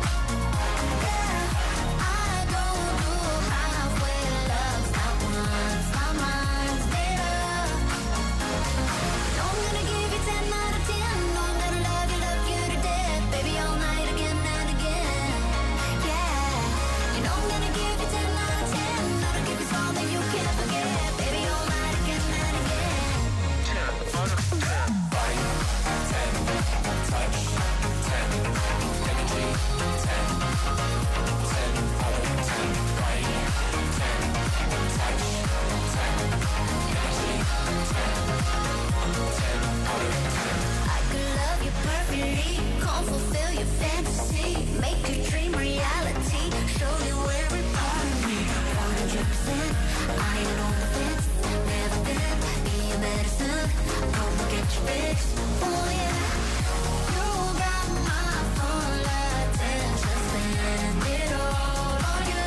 Speaker 7: Yeah, I don't do halfway loves, not once, my mind's made up. No, I'm gonna give you 10 out of 10. No, I'm gonna love you to death, baby, all night again and again. Yeah, you know I'm gonna give you 10 out of 10. I'll give you something you can't forget, baby, all night again and again.
Speaker 6: 10 out of 10. Body, 10, touch, 10, energy, 10, 10 out of 10. Body, 10, touch, 10, energy, 10, 10 out of 10.
Speaker 7: I could love you perfectly, can't fulfill your fantasy, make your dream reality, show you every part of me, 100%. I ain't on the fence, never been, be a medicine, gonna get you fixed. Oh yeah, you got my full attention, spend it all on you.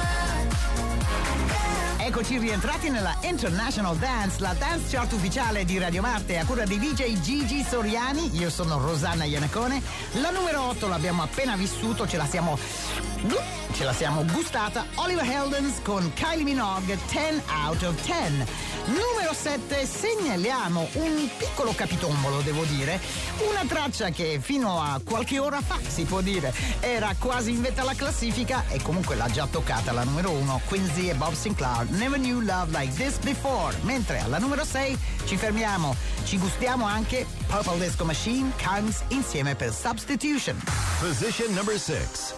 Speaker 3: Eccoci rientrati nella International Dance, la dance chart ufficiale di Radio Marte a cura di DJ Gigi Soriani. Io sono Rosanna Iannacone. La numero 8 l'abbiamo appena vissuto, ce la siamo gustata. Oliver Heldens con Kylie Minogue, 10 out of 10. Numero 7 segnaliamo un piccolo capitombolo, devo dire, una traccia che fino a qualche ora fa, si può dire, era quasi in vetta alla classifica e comunque l'ha già toccata la numero 1, Quincy e Bob Sinclair, Never Knew Love Like This Before. Mentre alla numero 6 ci fermiamo, ci gustiamo anche Purple Disco Machine, Comes insieme per Substitution.
Speaker 2: Position number 6.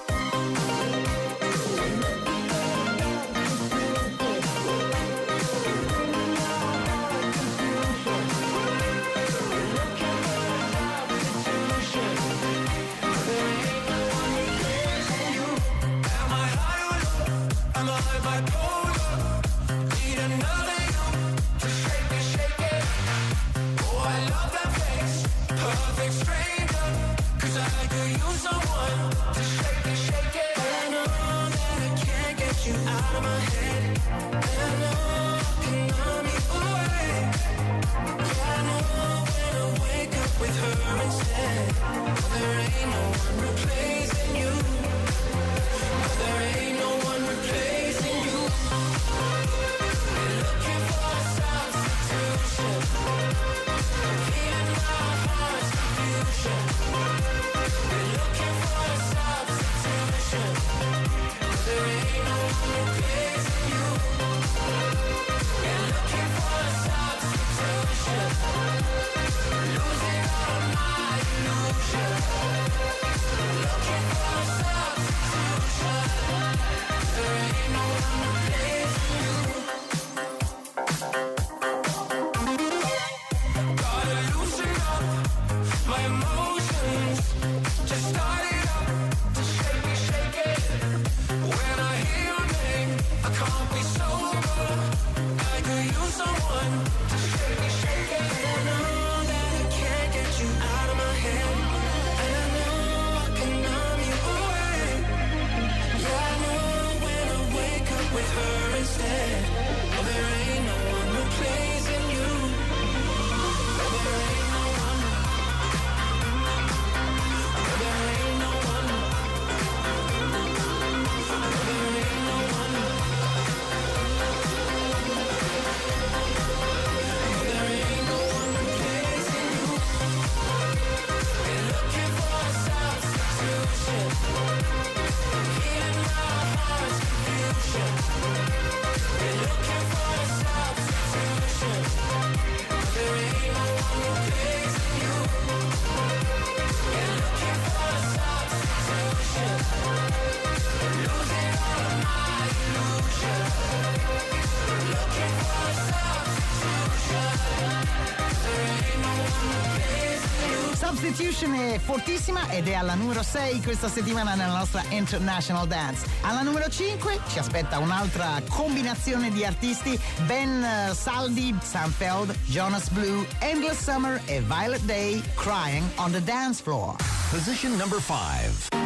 Speaker 3: Substitution è fortissima ed è alla numero 6 questa settimana nella nostra International Dance. Alla numero 5 ci aspetta un'altra combinazione di artisti: Ben Saldi, Sam Feld, Jonas Blue, Endless Summer e Violet Day, Crying on the Dance Floor.
Speaker 2: Position number 5.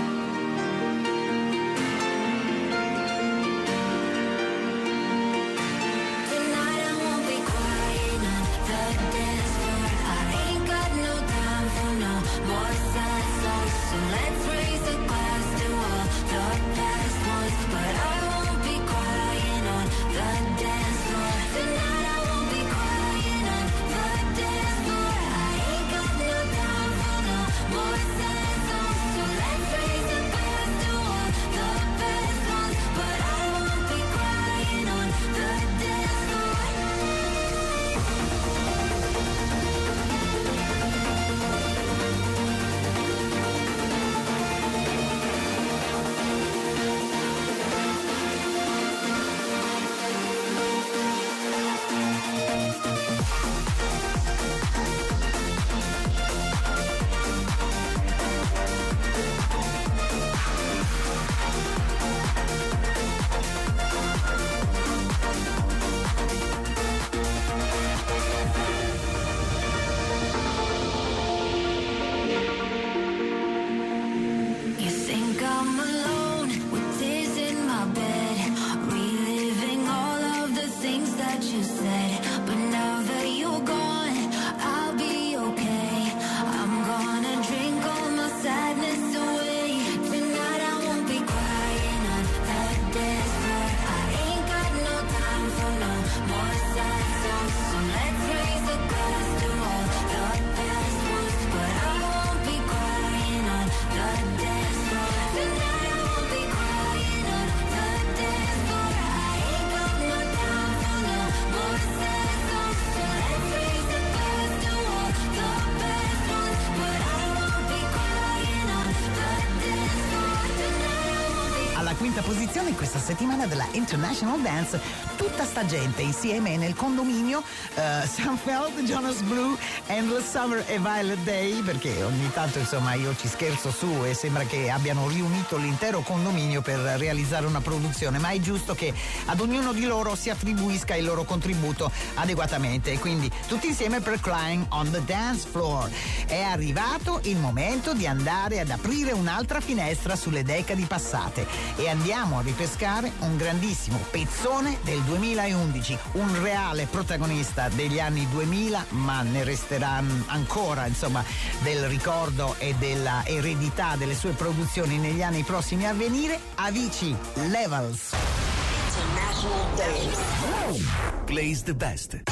Speaker 3: Quinta posizione in questa settimana della International Dance, tutta sta gente insieme nel condominio, Sam Feld, Jonas Blue, Endless Summer e Violet Day, perché ogni tanto insomma io ci scherzo su e sembra che abbiano riunito l'intero condominio per realizzare una produzione, ma è giusto che ad ognuno di loro si attribuisca il loro contributo adeguatamente, e quindi tutti insieme per Crying on the Dance Floor. È arrivato il momento di andare ad aprire un'altra finestra sulle decadi passate e andiamo a ripescare un grandissimo pezzone del 2011, un reale protagonista degli anni 2000, ma ne resterà ancora insomma del ricordo e della eredità delle sue produzioni negli anni prossimi a venire. Avicii, Levels.
Speaker 1: International Dance.
Speaker 2: Plays the best.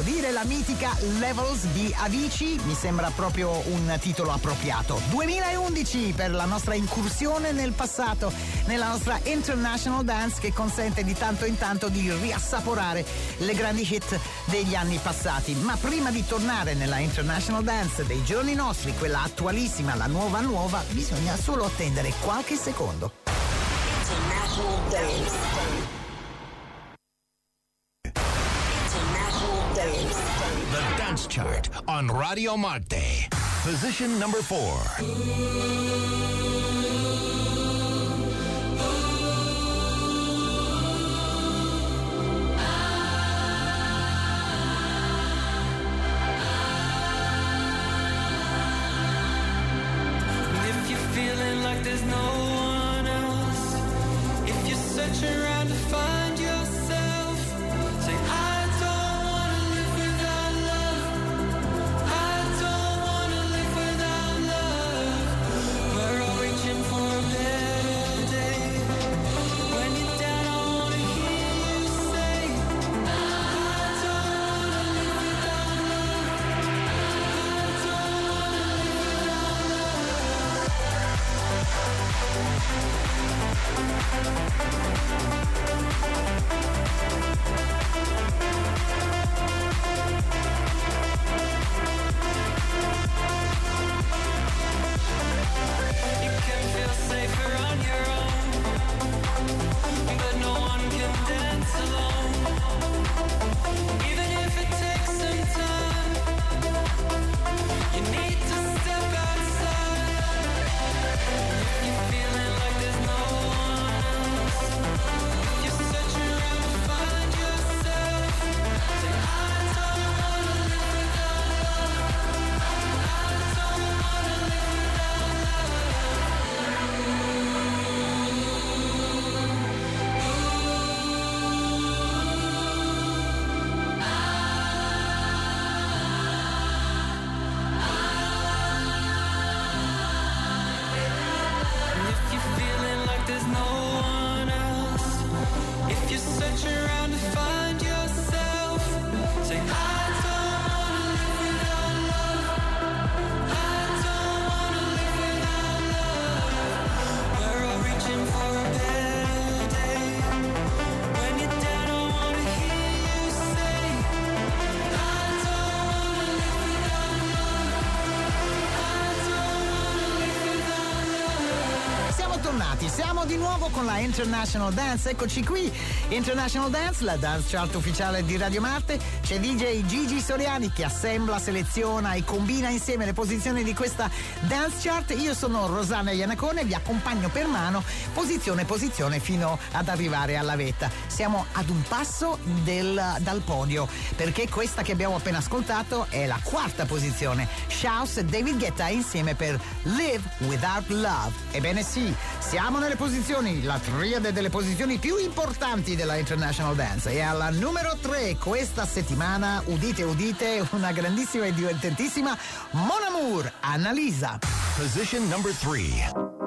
Speaker 3: dire, la mitica Levels di Avicii, mi sembra proprio un titolo appropriato. 2011 per la nostra incursione nel passato, nella nostra International Dance, che consente di tanto in tanto di riassaporare le grandi hit degli anni passati. Ma prima di tornare nella International Dance dei giorni nostri, quella attualissima, la nuova, bisogna solo attendere qualche secondo.
Speaker 1: International Dance.
Speaker 2: The Dance Chart on Radio Marte. Position number 4.
Speaker 6: There's no one else. If you search around to find yourself, say I don't wanna live without love. I don't wanna live without love. We're all reaching for a better day. When you're down, I wanna hear you say I don't wanna live without love. I don't wanna live without love. You can feel safer on your own, but no one can dance alone. Even if it takes some time, you need to step outside. You're feeling like there's no one else. You search around to find yourself. Say I don't wanna live without love. I don't wanna live without If you're feeling like there's no one else, if you search around to find yourself, say I don't wanna live without love. I don't wanna live without love. We're all reaching for a better day. When you're down, I wanna hear you say I don't wanna live without love. I don't wanna live without love.
Speaker 3: Siamo tornati, siamo di nuovo con la International Dance, eccoci qui, International Dance, la dance chart ufficiale di Radio Marte. C'è DJ Gigi Soriani che assembla, seleziona e combina insieme le posizioni di questa dance chart. Io sono Rosanna Iannacone, vi accompagno per mano, posizione fino ad arrivare alla vetta. Siamo ad un passo dal podio, perché questa che abbiamo appena ascoltato è la quarta posizione. Shouse e David Guetta insieme per Live Without Love. Ebbene sì, siamo nelle posizioni, la triade delle posizioni più importanti della International Dance. E alla numero 3 questa settimana, udite, una grandissima e divertentissima Mon Amour, Annalisa.
Speaker 2: Position number 3.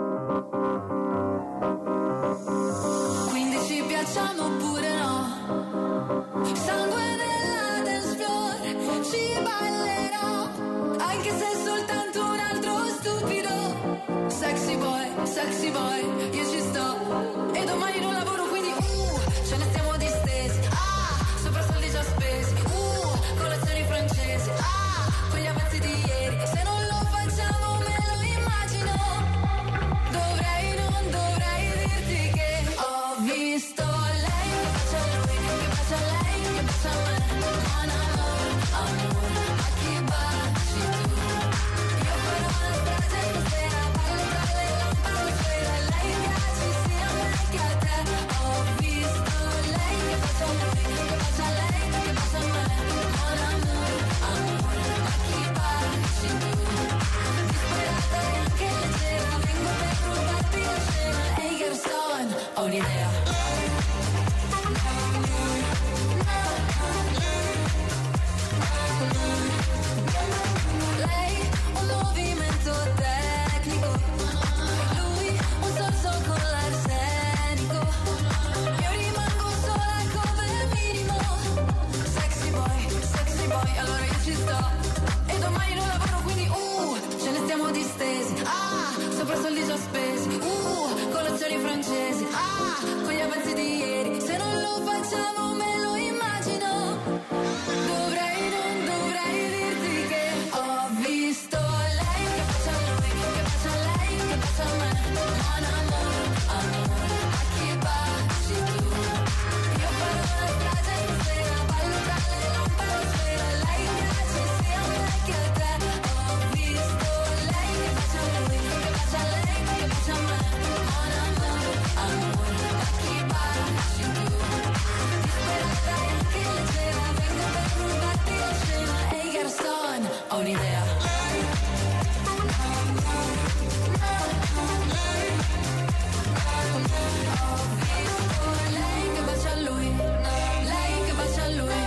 Speaker 11: Quindi ci piacciamo oppure no? Sangue nella dance floor, ci ballerò, anche se è soltanto un altro stupido. Sexy boy, io ci sto. E domani non lavoro, quindi ce ne stiamo distesi. Sopra soldi già spesi. Colazioni francesi. Quegli avanzi di ieri. Se non lo facciamo me lo immagino. Non dovrei dirti che ho visto lei che bacia lui, che bacia lei, che bacia me. Mon amour, amore, ma chi baci tu? Io farò una strage stasera, ballo tra le lampade, lei piace sia a me che a te. Ho visto lei che bacia lui, che bacia lei, che bacia me. Mon amour, amore, ma chi baci tu? Disperata e anche leggera, vengo per rubarti la scena. Ehi Gerson, ho un'idea. Lei un movimento tecnico, lui un sorso con l'arsenico. Io rimango sola come minimo. Sexy boy, francesi, con gli avanzi di ieri. Se non lo facciamo me lo immagino. Non dovrei dirti che ho visto lei che bacia a lui, che bacia a lei, che bacia a me. Mon amore, amore, a chi baci tu? Io farò la strage stasera, ballo tra le lampade sfera. Lei piace sia a me che a te. Ho visto lei che bacia a lui, che bacia a lei, che bacia a me. Mon amore, amore, a chi baci tu? Disperata e anche leggera, vengo per rubarti la scena. Ehi garçon, ho un'idea. Lei che bacia a lui, lei che bacia a lui.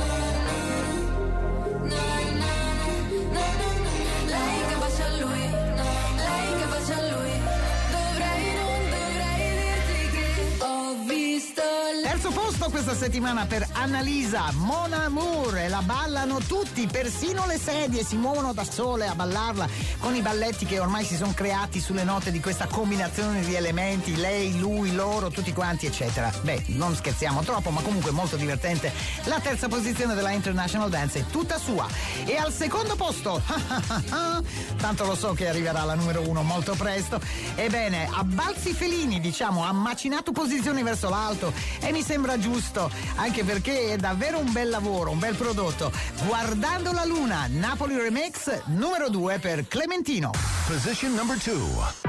Speaker 11: Lei che bacia a lui, lei che bacia a lui. Non dovrei dirti che ho visto lei.
Speaker 3: Terzo posto questa settimana per Annalisa, Mon Amour, e la ballano tutti, persino le sedie si muovono da sole a ballarla con i balletti che ormai si sono creati sulle note di questa combinazione di elementi, lei, lui, loro, tutti quanti eccetera. Beh, non scherziamo troppo, ma comunque molto divertente. La terza posizione della International Dance è tutta sua. E al secondo posto, tanto lo so che arriverà la numero 1 molto presto, ebbene, a balzi felini, diciamo, ha macinato posizioni verso l'alto e mi sembra giusto, anche perché è davvero un bel lavoro, un bel prodotto. Guardando la luna, Napoli Remix, numero 2 per Clementino.
Speaker 2: Position number 2.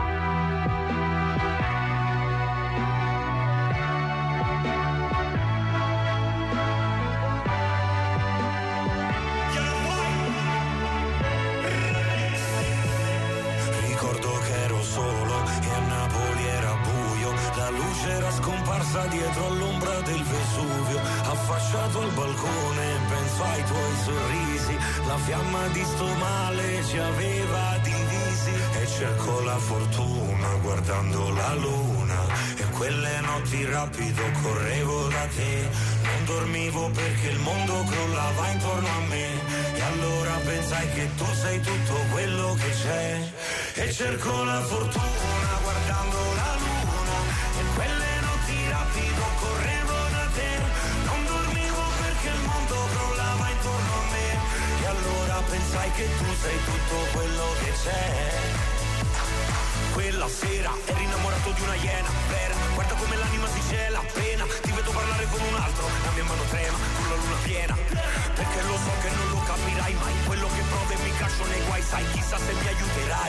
Speaker 10: Ricordo che ero solo e a Napoli era buio, la luce era scomparsa dietro all'ombra del Vesuvio, affacciato al balcone penso ai tuoi sorrisi, la fiamma di sto male ci aveva divisi e cerco la fortuna guardando la luna e quelle notti rapido correvo da te, non dormivo perché il mondo crollava intorno a me e allora pensai che tu sei tutto quello che c'è e cerco la fortuna guardando la luna e quelle notti rapido correvo da te, non dormivo perché il mondo crollava intorno a me e allora pensai che tu sei tutto quello che c'è. Quella sera eri innamorato di una iena vera, guarda come l'anima si gela appena ti vedo parlare con un altro, la mia mano trema con la luna piena, perché lo so che non lo capirai mai, quello che provo e mi caccio nei guai, sai chissà se mi aiuterai,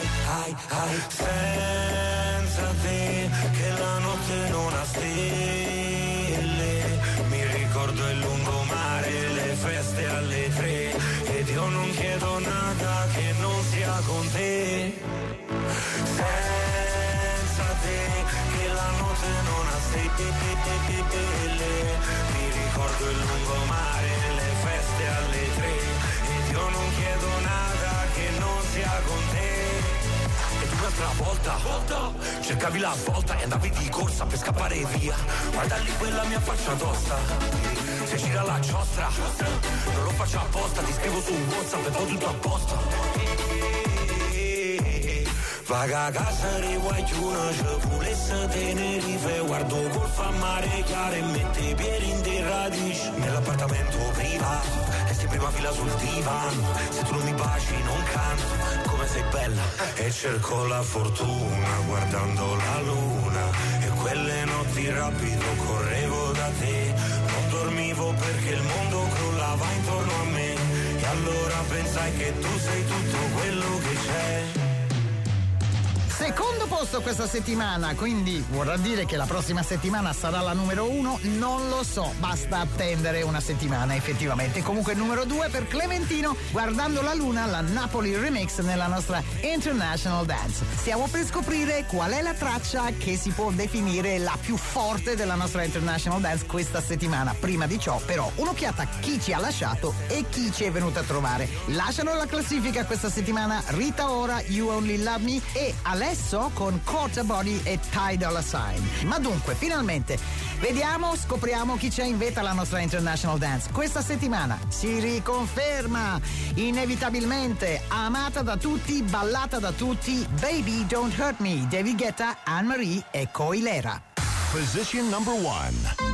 Speaker 10: senza te che la notte non ha stelle, mi ricordo il lungomare, le feste alle 3 ed io non chiedo nada che non sia con te. Senza te che la notte non ha stelle, mi ricordo il lungomare, le feste alle 3 ed io non chiedo nada che non sia con te. Ed un'altra volta cercavi la svolta e andavi di corsa per scappare via, guarda lì quella mia faccia tosta, se gira la giostra non lo faccio apposta, ti scrivo su WhatsApp e poi tutto a posto. Vaga a casa di guagliuna, ci pulesse Tenerife, guardo golf a mare chiaro e mette i piedi in radici. Nell'appartamento privato, resti in prima fila sul divano, se tu non mi baci non canto, come sei bella. E cerco la fortuna guardando la luna, e quelle notti rapido correvo da te, non dormivo perché il mondo crollava intorno a me, e allora pensai che tu sei tutto quello che c'è.
Speaker 3: Secondo posto questa settimana, quindi vorrà dire che la prossima settimana sarà la numero 1? Non lo so, basta attendere una settimana effettivamente. Comunque numero 2 per Clementino, Guardando la luna, la Napoli Remix nella nostra International Dance. Stiamo per scoprire qual è la traccia che si può definire la più forte della nostra International Dance questa settimana. Prima di ciò però un'occhiata a chi ci ha lasciato e chi ci è venuto a trovare. Lasciano la classifica questa settimana Rita Ora, You Only Love Me, e Alex adesso con Quarter Body e Ty Dolla Sign. Ma dunque, finalmente, vediamo, scopriamo chi c'è in vetta alla nostra International Dance. Questa settimana si riconferma inevitabilmente amata da tutti, ballata da tutti, Baby Don't Hurt Me, David Guetta, Anne-Marie e Coilera.
Speaker 2: Position number 1.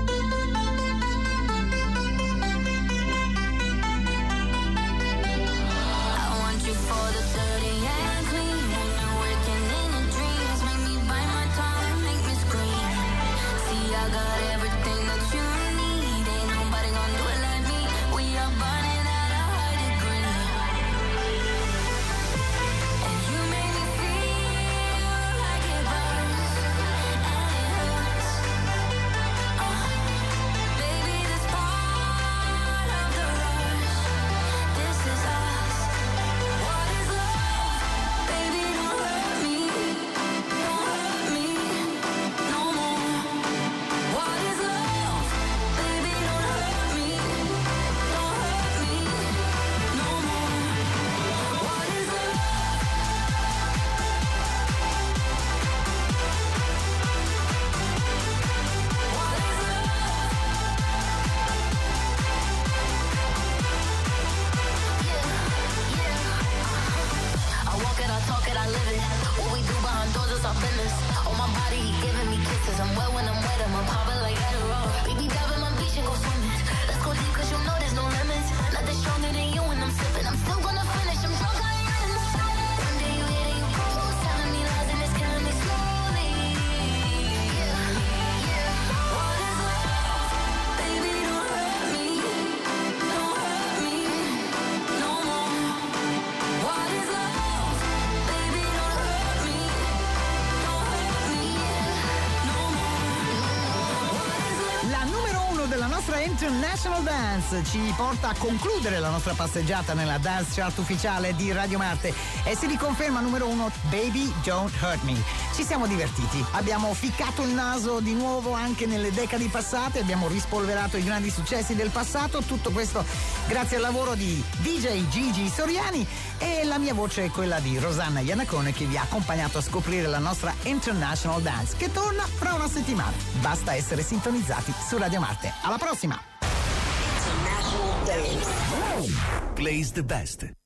Speaker 3: International Dance ci porta a concludere la nostra passeggiata nella Dance Chart ufficiale di Radio Marte e si riconferma numero 1 Baby Don't Hurt Me. Ci siamo divertiti, abbiamo ficcato il naso di nuovo anche nelle decadi passate, abbiamo rispolverato i grandi successi del passato, tutto questo grazie al lavoro di DJ Gigi Soriani, e la mia voce è quella di Rosanna Iannacone che vi ha accompagnato a scoprire la nostra International Dance, che torna fra una settimana. Basta essere sintonizzati su Radio Marte. Alla prossima!
Speaker 2: Plays the best.